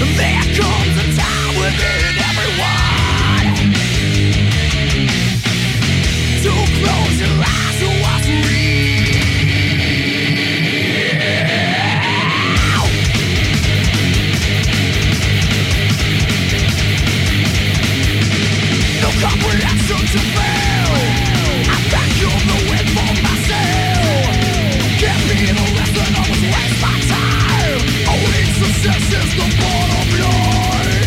Speaker 1: There comes a time within everyone to close your eyes to what's real. No comprehension to fail. I vacuum the wind for myself. Give me the rest and almost waste my time. Only success is the bottom line.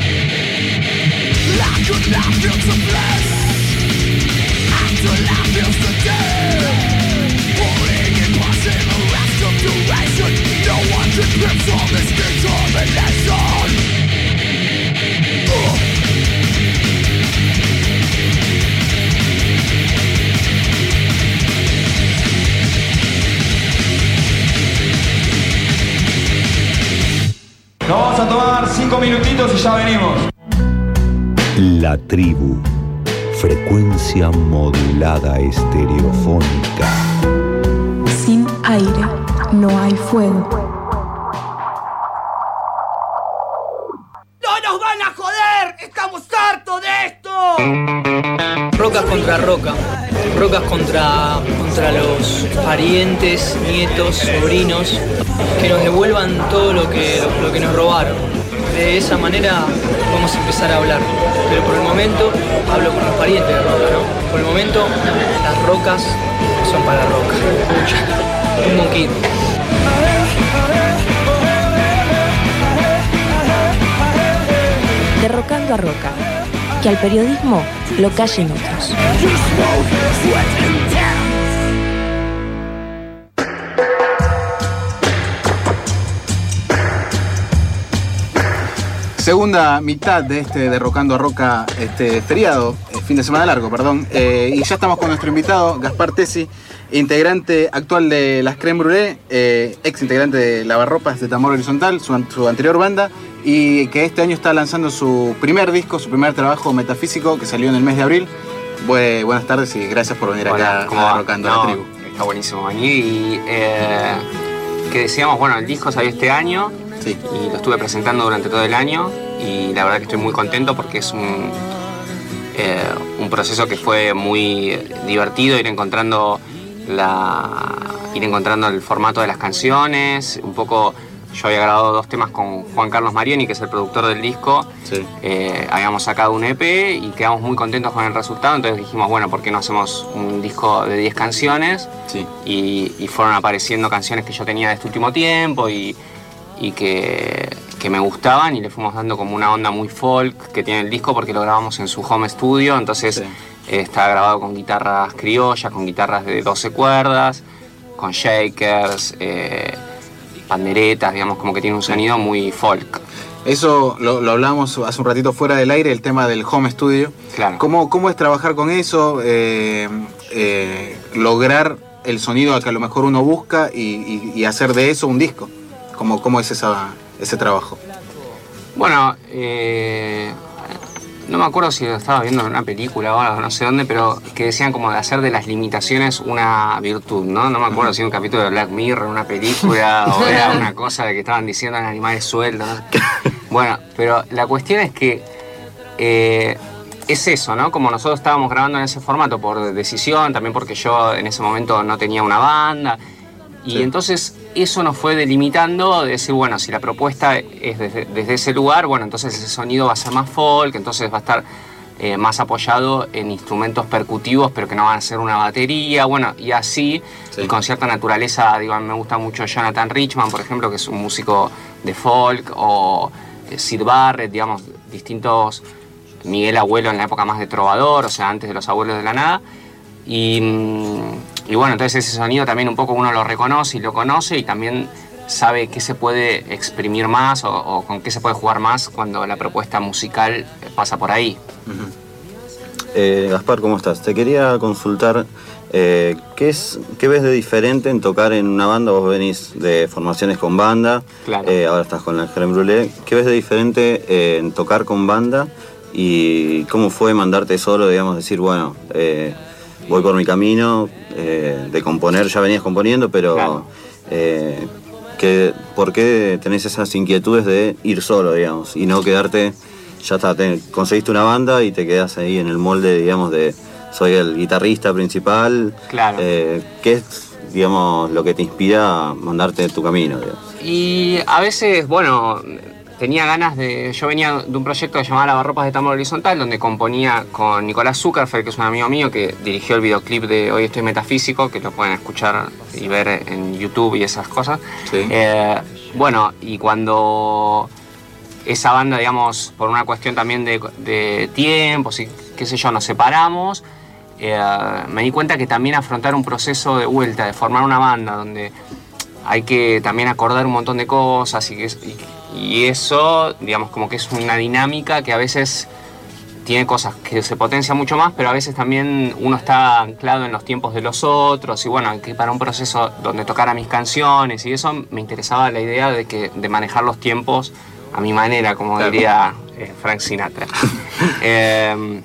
Speaker 1: I could not feel the bliss until I feel the death. Falling in passing the rest of duration. No one can grips on this determination. uh.
Speaker 2: Nos vamos a tomar cinco minutitos y ya venimos.
Speaker 14: La tribu. Frecuencia modulada estereofónica.
Speaker 15: Sin aire no hay fuego.
Speaker 1: ¡No nos van a joder! ¡Estamos hartos de esto!
Speaker 16: Rocas contra roca. Rocas contra, contra los parientes, nietos, sobrinos, que nos devuelvan todo lo que, lo, lo que nos robaron. De esa manera vamos a empezar a hablar. Pero por el momento hablo con los parientes de roca, ¿no? Por el momento las rocas son para la roca. Escucha, un moquito.
Speaker 11: Derrocando a roca. Que al periodismo lo callen otros.
Speaker 4: Segunda mitad de este Derrocando a Roca, este feriado, eh, fin de semana largo, perdón. Eh, y ya estamos con nuestro invitado, Gaspar Tesi, integrante actual de Las Crème Brûlée, eh, ex integrante de Lavarropas de Tambor Horizontal, su, su anterior banda, y que este año está lanzando su primer disco, su primer trabajo metafísico, que salió en el mes de abril. Bu- buenas tardes y gracias por venir
Speaker 17: Hola,
Speaker 4: acá
Speaker 17: ¿cómo
Speaker 4: a
Speaker 17: va?
Speaker 4: Derrocando
Speaker 17: No,
Speaker 4: a la Tribu.
Speaker 17: Está buenísimo venir y eh, que decíamos, bueno, el disco salió este año
Speaker 4: sí.
Speaker 17: y lo estuve presentando durante todo el año y la verdad que estoy muy contento porque es un, eh, un proceso que fue muy divertido, ir encontrando la, ir encontrando el formato de las canciones, un poco. Yo había grabado dos temas con Juan Carlos Mariani, que es el productor del disco.
Speaker 4: Sí.
Speaker 17: Eh, habíamos sacado un E P y quedamos muy contentos con el resultado. Entonces dijimos, bueno, ¿por qué no hacemos un disco de diez canciones?
Speaker 4: Sí.
Speaker 17: Y, y fueron apareciendo canciones que yo tenía de este último tiempo y, y que, que me gustaban. Y le fuimos dando como una onda muy folk que tiene el disco porque lo grabamos en su home studio. Entonces sí. eh, está grabado con guitarras criollas, con guitarras de doce cuerdas, con shakers, eh, panderetas, digamos, como que tiene un sonido muy folk.
Speaker 4: Eso lo, lo hablábamos hace un ratito fuera del aire, el tema del home studio.
Speaker 17: Claro.
Speaker 4: ¿Cómo, cómo es trabajar con eso? Eh, eh, lograr el sonido que a lo mejor uno busca y, y, y hacer de eso un disco. ¿Cómo, cómo es esa, ese trabajo?
Speaker 17: Bueno, eh, no me acuerdo si lo estaba viendo en una película o algo, no sé dónde, pero que decían como de hacer de las limitaciones una virtud, ¿no? No me acuerdo si era un capítulo de Black Mirror, una película, o era una cosa de que estaban diciendo en animales sueltos, ¿no? Bueno, pero la cuestión es que eh, es eso, ¿no? Como nosotros estábamos grabando en ese formato por decisión, también porque yo en ese momento no tenía una banda, y sí. entonces eso nos fue delimitando de decir, bueno, si la propuesta es desde, desde ese lugar, bueno, entonces ese sonido va a ser más folk, entonces va a estar eh, más apoyado en instrumentos percutivos, pero que no van a ser una batería, bueno, y así, sí. y con cierta naturaleza, digo, a mí me gusta mucho Jonathan Richman, por ejemplo, que es un músico de folk, o eh, Syd Barrett, digamos, distintos, Miguel Abuelo en la época más de trovador, o sea, antes de los Abuelos de la Nada, y... Y bueno, entonces ese sonido también un poco uno lo reconoce y lo conoce y también sabe qué se puede exprimir más o, o con qué se puede jugar más cuando la propuesta musical pasa por ahí.
Speaker 18: Uh-huh. eh, Gaspar, ¿cómo estás? Te quería consultar, eh, ¿qué, es, ¿qué ves de diferente en tocar en una banda? Vos venís de formaciones con banda,
Speaker 17: claro.
Speaker 18: eh, ahora estás con la Crème Brûlée. ¿Qué ves de diferente eh, en tocar con banda y cómo fue mandarte solo, digamos, decir, bueno... Eh, voy por mi camino eh, de componer, ya venías componiendo, pero claro. eh, que, ¿por qué tenés esas inquietudes de ir solo, digamos, y no quedarte, ya está, te, conseguiste una banda y te quedás ahí en el molde, digamos, de soy el guitarrista principal?
Speaker 17: Claro.
Speaker 18: Eh, ¿Qué es, digamos, lo que te inspira a mandarte tu camino, digamos?
Speaker 17: Y a veces, bueno, tenía ganas de... Yo venía de un proyecto que se llamaba Lavarropas de Tambor Horizontal, donde componía con Nicolás Zuckerfeld, que es un amigo mío que dirigió el videoclip de Hoy Estoy Metafísico, que lo pueden escuchar y ver en YouTube y esas cosas.
Speaker 4: Sí.
Speaker 17: Eh, bueno, y cuando esa banda, digamos, por una cuestión también de, de tiempos y qué sé yo, nos separamos, eh, me di cuenta que también afrontar un proceso de vuelta, de formar una banda donde hay que también acordar un montón de cosas y, que, y, y eso, digamos, como que es una dinámica que a veces tiene cosas que se potencia mucho más, pero a veces también uno está anclado en los tiempos de los otros y bueno, que para un proceso donde tocara mis canciones y eso me interesaba la idea de, que, de manejar los tiempos a mi manera, como claro. diría eh, Frank Sinatra. eh,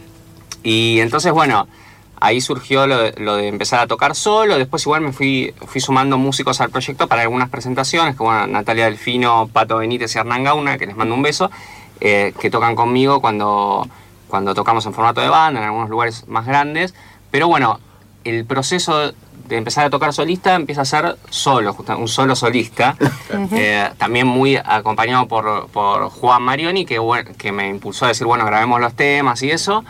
Speaker 17: y entonces, bueno, ahí surgió lo de, lo de empezar a tocar solo. Después igual me fui, fui sumando músicos al proyecto para algunas presentaciones, que bueno, Natalia Delfino, Pato Benítez y Hernán Gauna, que les mando un beso, eh, que tocan conmigo cuando, cuando tocamos en formato de banda, en algunos lugares más grandes. Pero bueno, el proceso de empezar a tocar solista empieza a ser solo, un solo solista. eh, también muy acompañado por, por Juan Marioni, que, que me impulsó a decir, bueno, grabemos los temas y eso.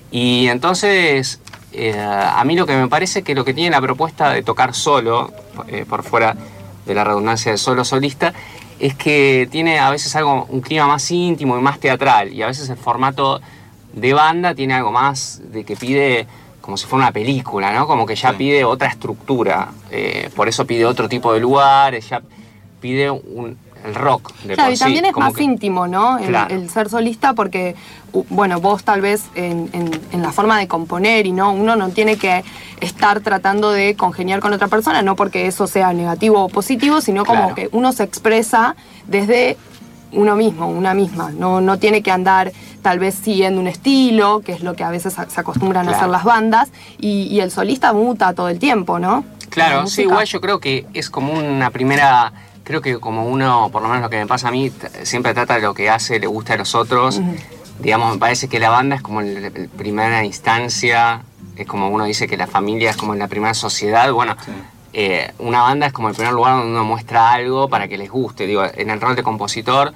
Speaker 17: Y entonces... Eh, a mí lo que me parece que lo que tiene la propuesta de tocar solo, eh, por fuera de la redundancia de solo solista, es que tiene a veces algo, un clima más íntimo y más teatral, y a veces el formato de banda tiene algo más de que pide como si fuera una película, ¿no? Como que ya sí. pide otra estructura, eh, por eso pide otro tipo de lugares, ya pide un, el rock de
Speaker 5: claro,
Speaker 17: por
Speaker 5: y
Speaker 17: sí.
Speaker 5: también es
Speaker 17: como
Speaker 5: más
Speaker 17: que...
Speaker 5: íntimo, ¿no? El,
Speaker 17: claro.
Speaker 5: el ser solista, porque, bueno, vos tal vez en, en, en la forma de componer y no, uno no tiene que estar tratando de congeniar con otra persona, no porque eso sea negativo o positivo, sino como
Speaker 17: claro.
Speaker 5: que uno se expresa desde uno mismo, una misma. No, no tiene que andar tal vez siguiendo un estilo, que es lo que a veces se acostumbran claro. a hacer las bandas, y, y el solista muta todo el tiempo, ¿no?
Speaker 17: Claro, sí, igual yo creo que es como una primera... Creo que como uno, por lo menos lo que me pasa a mí, siempre trata de lo que hace, le gusta a los otros. Uh-huh. Digamos, me parece que la banda es como la primera instancia, es como uno dice que la familia es como la primera sociedad. Bueno, sí. eh, una banda es como el primer lugar donde uno muestra algo para que les guste. Digo, en el rol de compositor,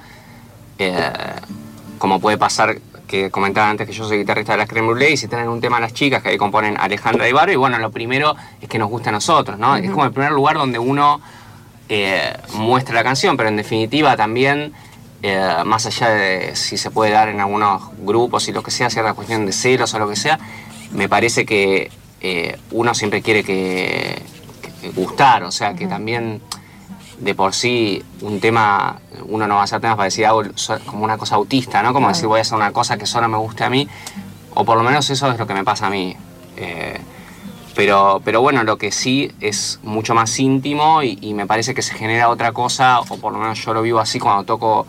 Speaker 17: eh, como puede pasar, que comentaba antes que yo soy guitarrista de las Crème Brûlée, y si tienen un tema las chicas, que ahí componen Alejandra y Barbie, y bueno, lo primero es que nos guste a nosotros, ¿no? Uh-huh. Es como el primer lugar donde uno... Eh, muestra la canción, pero en definitiva también, eh, más allá de si se puede dar en algunos grupos y lo que sea, cierta cuestión de celos o lo que sea, me parece que eh, uno siempre quiere que, que gustar, o sea, uh-huh. que también de por sí un tema, uno no va a hacer temas para decir algo como una cosa autista, ¿no? Como uh-huh. decir voy a hacer una cosa que solo me guste a mí, o por lo menos eso es lo que me pasa a mí. Eh, Pero, pero bueno, lo que sí es mucho más íntimo y, y me parece que se genera otra cosa, o por lo menos yo lo vivo así cuando toco,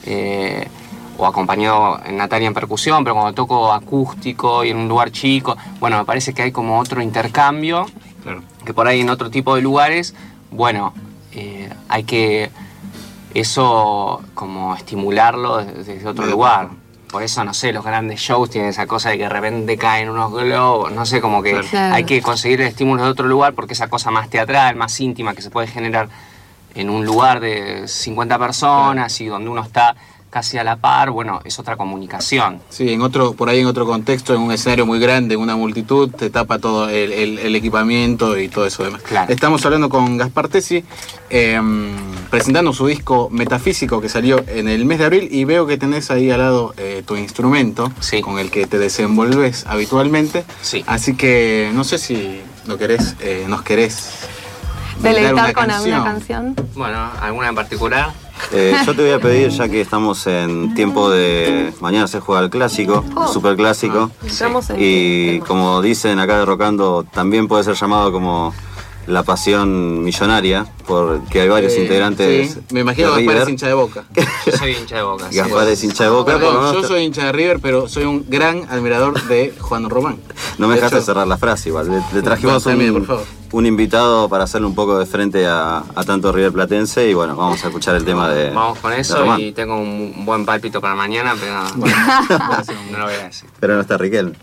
Speaker 17: eh, o acompañado en Natalia en percusión, pero cuando toco acústico y en un lugar chico, bueno, me parece que hay como otro intercambio, claro. que por ahí en otro tipo de lugares, bueno, eh, hay que eso como estimularlo desde, desde otro lugar. Por eso, no sé, los grandes shows tienen esa cosa de que de repente caen unos globos, no sé, como que claro. hay que conseguir el estímulo de otro lugar porque esa cosa más teatral, más íntima que se puede generar en un lugar de cincuenta personas claro. y donde uno está casi a la par, bueno, es otra comunicación.
Speaker 4: Sí, en otro, por ahí en otro contexto, en un escenario muy grande, en una multitud, te tapa todo el, el, el equipamiento y todo eso demás.
Speaker 17: Claro.
Speaker 4: Estamos hablando con Gaspar Tesi, eh, presentando su disco Metafísico que salió en el mes de abril, y veo que tenés ahí al lado eh, tu instrumento
Speaker 17: sí.
Speaker 4: con el que te desenvolves habitualmente.
Speaker 17: Sí.
Speaker 4: Así que no sé si lo querés, eh, nos querés
Speaker 5: deleitar con canción. alguna canción.
Speaker 17: Bueno, ¿alguna en particular?
Speaker 18: Eh, yo te voy a pedir, ya que estamos en tiempo de... Mañana se juega el clásico, oh. el superclásico.
Speaker 5: Ah, sí.
Speaker 18: Y como dicen acá de Rocando, también puede ser llamado como la pasión millonaria, porque hay varios
Speaker 4: Eh,
Speaker 18: integrantes.
Speaker 4: sí. Me imagino que Gaspar es hincha de Boca.
Speaker 17: Yo soy hincha de Boca. sí.
Speaker 18: Gaspar es hincha de Boca.
Speaker 4: Perdón,
Speaker 18: por lo
Speaker 4: yo
Speaker 18: menos-
Speaker 4: soy hincha de River, pero soy un gran admirador de Juan Román.
Speaker 18: No me
Speaker 4: De
Speaker 18: dejaste
Speaker 4: hecho-
Speaker 18: cerrar la frase igual. Le, le trajimos
Speaker 4: Bueno, también,
Speaker 18: un,
Speaker 4: por favor.
Speaker 18: un invitado para hacerle un poco de frente a, a tanto River Platense y bueno, vamos a escuchar el tema de.
Speaker 17: Vamos con
Speaker 18: de
Speaker 17: eso
Speaker 18: Román.
Speaker 17: y tengo un buen pálpito para mañana, pero no, no lo voy a decir.
Speaker 18: Pero no está Riquelme.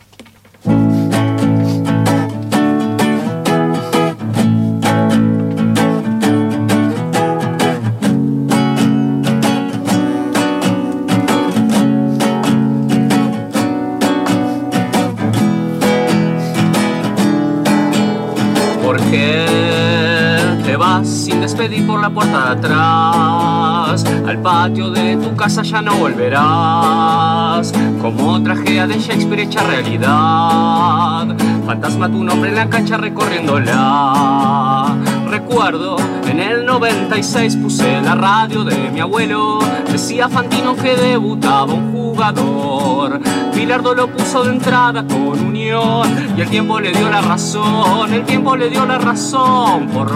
Speaker 17: ¿Por qué te vas sin despedir por la puerta de atrás? Al patio de tu casa ya no volverás. Como tragedia de Shakespeare hecha realidad. Fantasma tu nombre en la cancha recorriéndola. Recuerdo, en el noventa y seis puse la radio de mi abuelo. Decía Fantino que debutaba un jugador. Bilardo lo puso de entrada con Unión. Y el tiempo le dio la razón, el tiempo le dio la razón. Por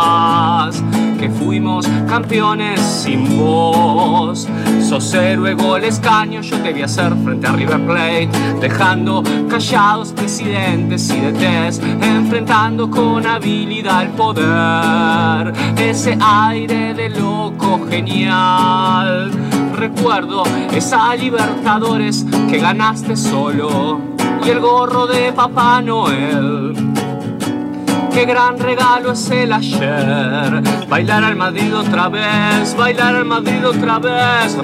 Speaker 17: más que fuimos campeones sin vos. Sos héroe, goles, caños, yo te vi hacer frente a River Plate. Dejando callados presidentes y D Ts. Enfrentando con habilidad el poder. Ese aire de loco genial. Recuerdo esa Libertadores que ganaste solo. Y el gorro de Papá Noel. Qué gran regalo es el ayer. Bailar al Madrid otra vez, bailar al Madrid otra vez,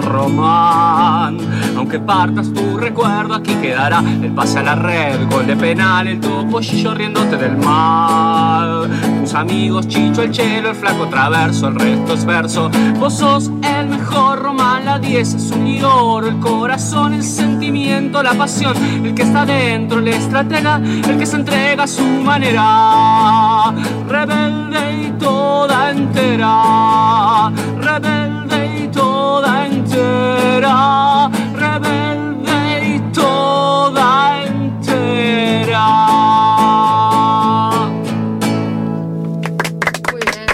Speaker 17: Román. Aunque partas tu recuerdo, aquí quedará el pase a la red, gol de penal, el topollillo riéndote del mal. Tus amigos, Chicho, el Chelo, el flaco Traverso, el resto es verso. Vos sos el mejor, Román, la diez es un y oro. El corazón, el sentimiento, la pasión, el que está dentro, el estratega, el que se entrega a su manera. Rebelde y toda entera, rebelde y toda entera, rebelde y toda entera.
Speaker 5: Muy bien.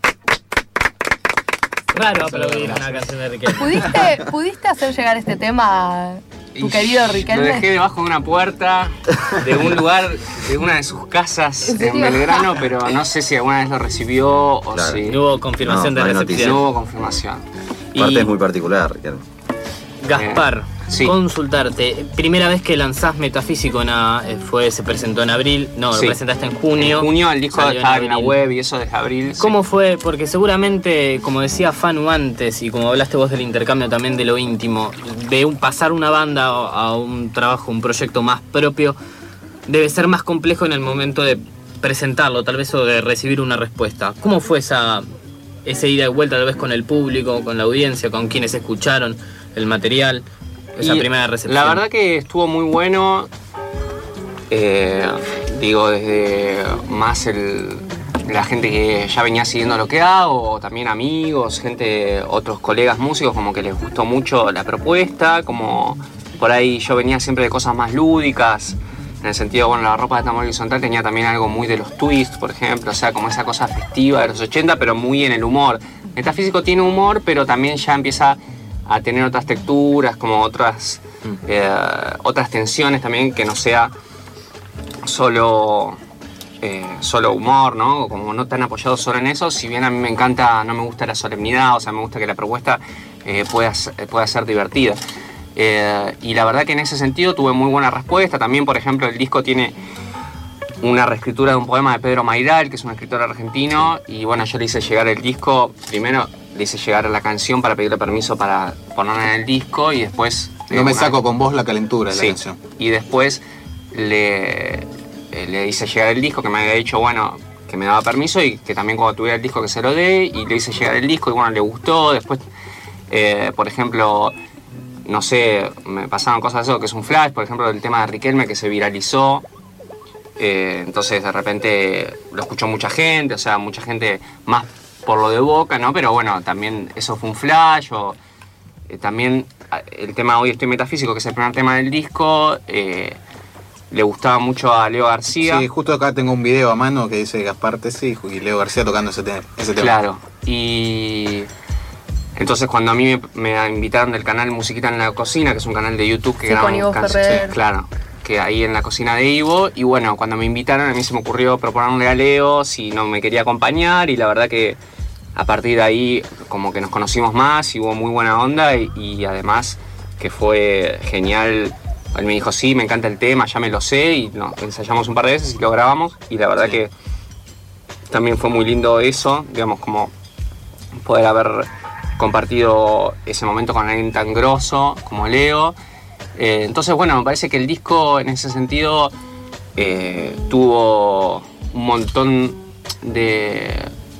Speaker 6: Raro aplaudir una canción de Riquelme.
Speaker 5: ¿Pudiste, ¿Pudiste hacer llegar este tema a tu querido
Speaker 17: Lo
Speaker 5: Riquelme?
Speaker 17: dejé debajo de una puerta de un lugar, de una de sus casas
Speaker 5: ¿En
Speaker 17: en,
Speaker 5: serio?
Speaker 17: Belgrano, pero no sé si alguna vez lo recibió o
Speaker 18: Claro.
Speaker 17: si.
Speaker 6: No hubo confirmación
Speaker 18: No, no
Speaker 6: de
Speaker 18: hay
Speaker 6: recepción.
Speaker 17: No hubo confirmación.
Speaker 18: Aparte
Speaker 6: Y-
Speaker 18: es muy particular, Riquelme.
Speaker 6: Gaspar,
Speaker 17: Eh, sí.
Speaker 6: consultarte. Primera vez que lanzás Metafísico en a- eh, fue, se presentó en abril. No,
Speaker 17: Sí.
Speaker 6: lo presentaste en junio.
Speaker 17: En junio el disco
Speaker 6: salió
Speaker 17: estaba en la
Speaker 6: abril.
Speaker 17: web y eso desde abril. sí.
Speaker 6: ¿Cómo fue? Porque seguramente, como decía Fanu antes, y como hablaste vos del intercambio también de lo íntimo, de un, pasar una banda a a un trabajo, un proyecto más propio, debe ser más complejo en el momento de presentarlo, tal vez, o de recibir una respuesta. ¿Cómo fue esa, esa ida y vuelta, tal vez, con el público, con la audiencia, con quienes escucharon el material, esa
Speaker 17: Y
Speaker 6: primera recepción?
Speaker 17: La verdad que estuvo muy bueno. Eh, digo, desde más el, la gente que ya venía siguiendo lo que hago, o también amigos, gente, otros colegas músicos, como que les gustó mucho la propuesta, como por ahí yo venía siempre de cosas más lúdicas, en el sentido, bueno, la ropa de tambor horizontal tenía también algo muy de los twists, por ejemplo, o sea, como esa cosa festiva de los ochenta, pero muy en el humor. Metafísico tiene humor, pero también ya empieza a tener otras texturas, como otras, eh, otras tensiones también, que no sea solo, eh, solo humor, ¿no? Como no tan apoyado solo en eso, si bien a mí me encanta, no me gusta la solemnidad, o sea, me gusta que la propuesta eh, pueda, pueda ser divertida. Eh, y la verdad que en ese sentido tuve muy buena respuesta. También, por ejemplo, el disco tiene una reescritura de un poema de Pedro Mairal, que es un escritor argentino, y bueno, yo le hice llegar el disco, primero le hice llegar la canción para pedirle permiso para ponerla en el disco y después...
Speaker 4: No me
Speaker 17: una-
Speaker 4: saco con vos la calentura de
Speaker 17: Sí,
Speaker 4: la canción.
Speaker 17: y después le, eh, le hice llegar el disco, que me había dicho, bueno, que me daba permiso y que también cuando tuviera el disco que se lo dé, y le hice llegar el disco y bueno, le gustó. Después, eh, por ejemplo, no sé, me pasaron cosas de eso, que es un flash, por ejemplo, el tema de Riquelme que se viralizó. Eh, entonces de repente lo escuchó mucha gente, o sea, mucha gente más por lo de Boca, ¿no? Pero bueno, también eso fue un flash, o eh, también el tema Hoy Estoy Metafísico, que es el primer tema del disco, eh, le gustaba mucho a Leo García.
Speaker 4: Sí, justo acá tengo un video a mano que dice Gaspar Tesi y Leo García tocando ese, te ese tema.
Speaker 17: Claro, y entonces cuando a mí me, me invitaron del canal Musiquita en la Cocina, que es un canal de YouTube que
Speaker 5: sí,
Speaker 17: grabamos canciones, sí, claro, que ahí en la cocina de Ivo, y bueno, cuando me invitaron a mí se me ocurrió proponerle a Leo si no me quería acompañar, y la verdad que a partir de ahí como que nos conocimos más y hubo muy buena onda, y, y además que fue genial. Él me dijo, sí, me encanta el tema, ya me lo sé, y nos ensayamos un par de veces y lo grabamos, y la verdad sí. que también fue muy lindo eso, digamos, como poder haber compartido ese momento con alguien tan grosso como Leo. Eh, entonces, bueno, me parece que el disco en ese sentido eh, tuvo un montón de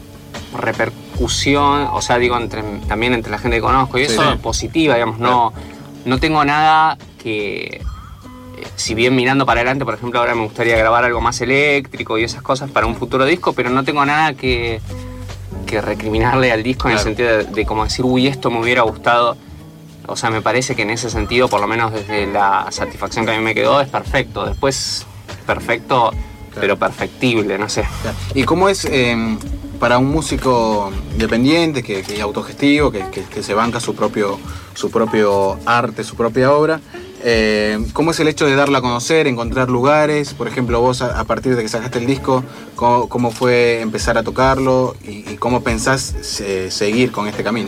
Speaker 17: repercusión, o sea, digo, entre, también entre la gente que conozco, y eso sí, sí. positiva, digamos, no, no tengo nada que, eh, si bien mirando para adelante, por ejemplo, ahora me gustaría grabar algo más eléctrico y esas cosas para un futuro disco, pero no tengo nada que, que recriminarle al disco, claro, en el sentido de, de como decir, uy, esto me hubiera gustado. O sea, me parece que en ese sentido, por lo menos desde la satisfacción que a mí me quedó, es perfecto. Después, perfecto, claro, pero perfectible, no sé.
Speaker 4: Claro. ¿Y cómo es eh, para un músico independiente, que, que es autogestivo, que, que, que se banca su propio, su propio arte, su propia obra? Eh, ¿Cómo es el hecho de darla a conocer, encontrar lugares? Por ejemplo, vos a, a partir de que sacaste el disco, ¿cómo, cómo fue empezar a tocarlo y, y cómo pensás se, seguir con este camino?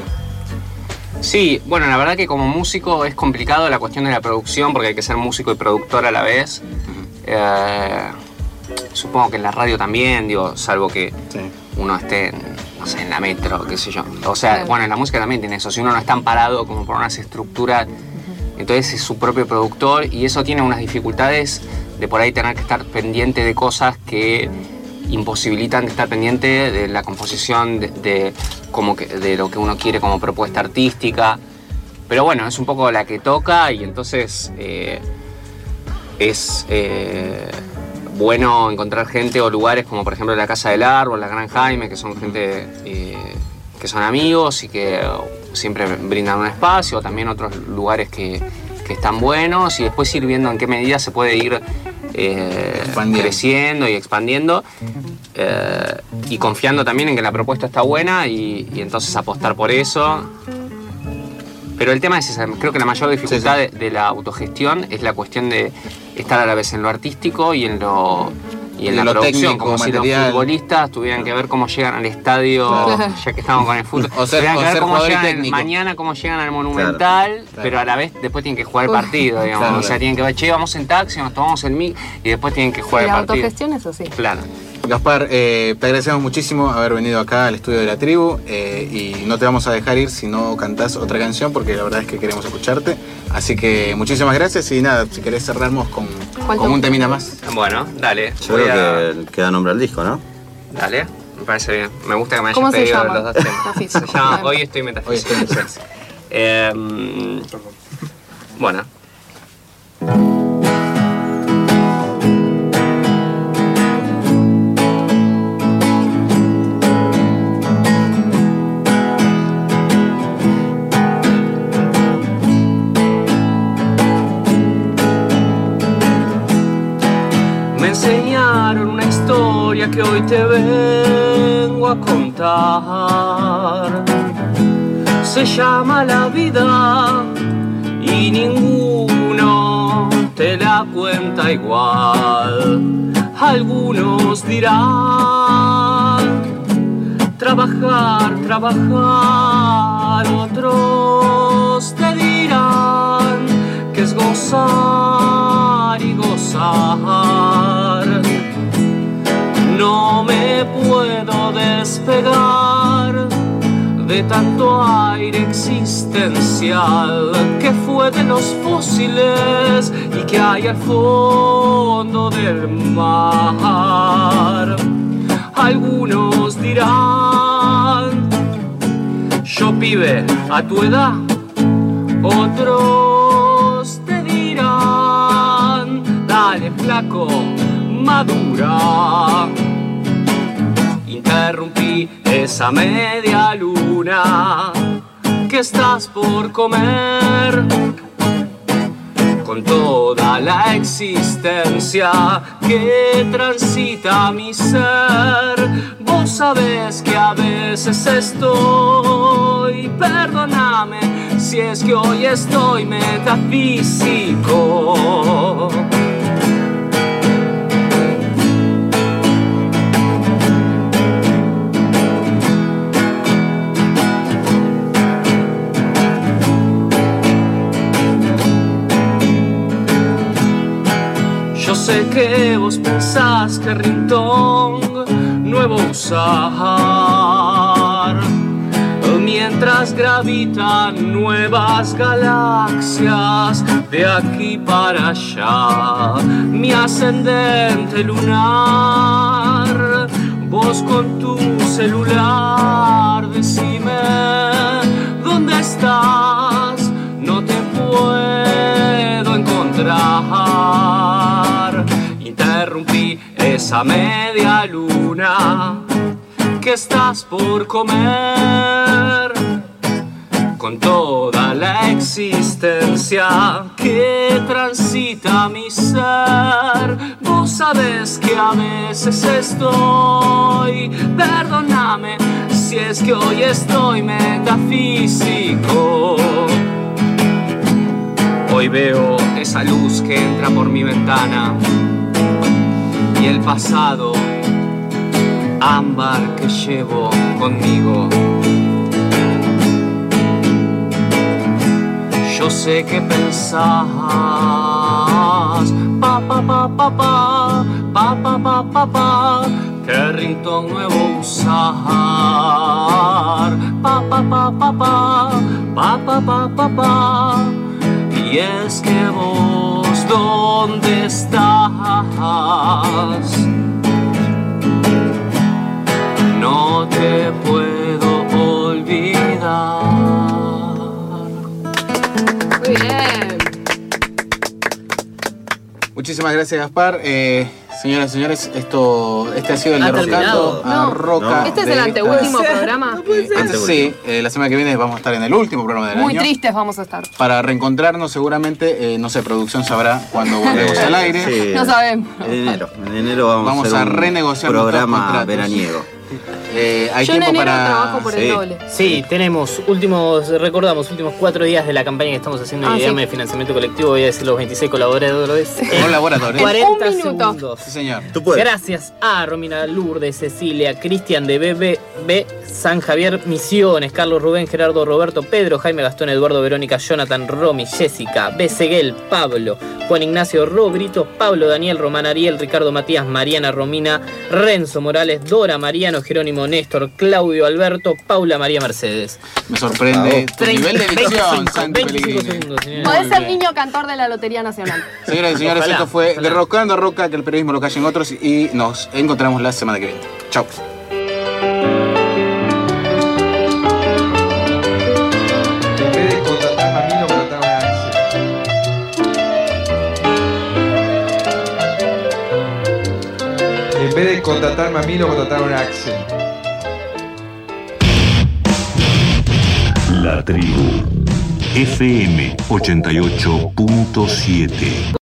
Speaker 17: Sí, bueno, la verdad que como músico es complicado la cuestión de la producción, porque hay que ser músico y productor a la vez. Uh-huh. eh, supongo que en la radio también, digo, salvo que sí. uno esté, en, no sé, en la metro, qué sé yo. O sea, sí. bueno, en la música también tiene eso. Si uno no está amparado como por unas estructuras, uh-huh. entonces es su propio productor, y eso tiene unas dificultades de por ahí tener que estar pendiente de cosas que imposibilitan de estar pendiente de la composición, de, de, como que, de lo que uno quiere como propuesta artística. Pero bueno, es un poco la que toca, y entonces eh, es eh, bueno encontrar gente o lugares como por ejemplo la Casa del Árbol, la Gran Jaime, que son gente eh, que son amigos y que siempre brindan un espacio, o también otros lugares que, que están buenos, y después ir viendo en qué medida se puede ir Eh, creciendo y expandiendo, eh, y confiando también en que la propuesta está buena, y, y entonces apostar por eso. Pero el tema es esa, creo que la mayor dificultad sí, sí. De, de la autogestión es la cuestión de estar a la vez en lo artístico y en lo y en y la producción, técnico, como material. Si los futbolistas tuvieran que ver cómo llegan al estadio, claro. ya que estamos con el fútbol, o ser, tuvieran que ver cómo llegan el, mañana cómo llegan al Monumental, claro, claro. pero a la vez después tienen que jugar el partido, digamos, claro, o sea, claro. tienen que ver, che, vamos en taxi, nos tomamos el mic, y después tienen que jugar
Speaker 5: sí,
Speaker 17: el
Speaker 5: la
Speaker 17: partido.
Speaker 5: La autogestión, eso sí.
Speaker 17: Claro.
Speaker 4: Gaspar, eh, te agradecemos muchísimo haber venido acá al estudio de La Tribu, eh, y no te vamos a dejar ir si no cantás otra canción, porque la verdad es que queremos escucharte. Así que muchísimas gracias, y nada, si querés cerrarnos con, con un temina más.
Speaker 17: Bueno, dale.
Speaker 18: Yo creo a... que queda nombre al disco, ¿no?
Speaker 17: Dale, me parece bien. Me gusta que me
Speaker 5: hayas
Speaker 17: pedido
Speaker 5: los
Speaker 17: dos temas. Se llama Hoy estoy metafísico. Hoy estoy metafísico. eh, bueno. Que hoy te vengo a contar, se llama la vida y ninguno te la cuenta igual. Algunos dirán trabajar, trabajar, otros te dirán que es gozar y gozar. No me puedo despegar de tanto aire existencial que fue de los fósiles y que hay al fondo del mar. Algunos dirán, yo pibe a tu edad, otros te dirán, dale flaco, madura. Interrumpí esa media luna que estás por comer. con toda la existencia que transita mi ser. Vos sabés que a veces estoy, perdóname si es que hoy estoy metafísico. Yo sé que vos pensás que ringtone nuevo usar, mientras gravitan nuevas galaxias de aquí para allá. Mi ascendente lunar, vos con tu celular, decime dónde estás, no te puedo encontrar. Interrumpí esa media luna que estás por comer, con toda la existencia que transita mi ser. Vos sabés que a veces estoy, perdóname si es que hoy estoy metafísico. Hoy veo esa luz que entra por mi ventana y el pasado ámbar que llevo conmigo. Yo sé que pensás, pa pa pa pa pa, pa pa pa pa pa, que ringtone nuevo usar, pa pa pa pa pa, pa pa pa pa pa. Y es que vos, ¿dónde estás? No te puedo olvidar.
Speaker 5: Muy bien.
Speaker 4: Muchísimas gracias, Gaspar. Eh, señoras y señores, esto, este ha sido el
Speaker 5: ¿Ha
Speaker 4: Derrocando a
Speaker 5: No.
Speaker 4: Roca.
Speaker 5: Este es
Speaker 4: de
Speaker 5: el
Speaker 4: esta-
Speaker 5: anteúltimo programa.
Speaker 4: Este sí, eh, la semana que viene vamos a estar en el último programa del
Speaker 5: Muy
Speaker 4: año.
Speaker 5: tristes vamos a estar.
Speaker 4: Para reencontrarnos seguramente, eh, no sé, producción sabrá cuándo volvemos al aire.
Speaker 18: Sí.
Speaker 5: No sabemos.
Speaker 18: En enero. En enero vamos,
Speaker 4: Vamos
Speaker 18: a
Speaker 4: a
Speaker 18: hacer un
Speaker 4: renegociar nuestros
Speaker 18: programa
Speaker 4: contratos.
Speaker 18: veraniego.
Speaker 4: Eh, hay
Speaker 5: Yo en
Speaker 4: tiempo
Speaker 5: enero
Speaker 4: para...
Speaker 5: trabajo por el
Speaker 18: Sí.
Speaker 5: doble.
Speaker 6: Sí, tenemos últimos, recordamos, últimos cuatro días de la campaña que estamos haciendo
Speaker 5: Ah,
Speaker 6: de
Speaker 5: sí.
Speaker 6: Diame de financiamiento colectivo. Voy a decir los veintiséis colaboradores.
Speaker 4: Colaboradores.
Speaker 6: cuarenta
Speaker 5: Un minuto.
Speaker 6: segundos.
Speaker 4: Sí, señor.
Speaker 18: Tú puedes.
Speaker 6: Gracias a Romina Lourdes, Cecilia, Cristian de B B B, San Javier Misiones, Carlos Rubén, Gerardo Roberto, Pedro, Jaime Gastón, Eduardo Verónica, Jonathan, Romy, Jessica, B. Seguel, Pablo, Juan Ignacio, Robrito, Pablo, Daniel, Román Ariel, Ricardo Matías, Mariana Romina, Renzo Morales, Dora Mariano, Jerónimo Néstor, Claudio Alberto, Paula María Mercedes.
Speaker 4: Me sorprende tu
Speaker 6: treinta,
Speaker 4: nivel de edición,
Speaker 6: veinticinco,
Speaker 4: Santi
Speaker 6: veinticinco
Speaker 4: Pellegrini.
Speaker 6: segundos, señores.
Speaker 4: Muy
Speaker 5: Podés ser
Speaker 4: bien.
Speaker 5: niño cantor de la Lotería Nacional.
Speaker 4: Señoras y señores,
Speaker 6: Ojalá,
Speaker 4: esto fue
Speaker 6: ojalá.
Speaker 4: Derrocando a Roca, que el periodismo lo callen otros, y nos encontramos la semana que viene. Chau.
Speaker 2: En vez de contratarme a mí, lo contrataron a Axel. En vez de contratarme a mí, lo contrataron a Axel.
Speaker 14: La tribu. F M ochenta y ocho punto siete.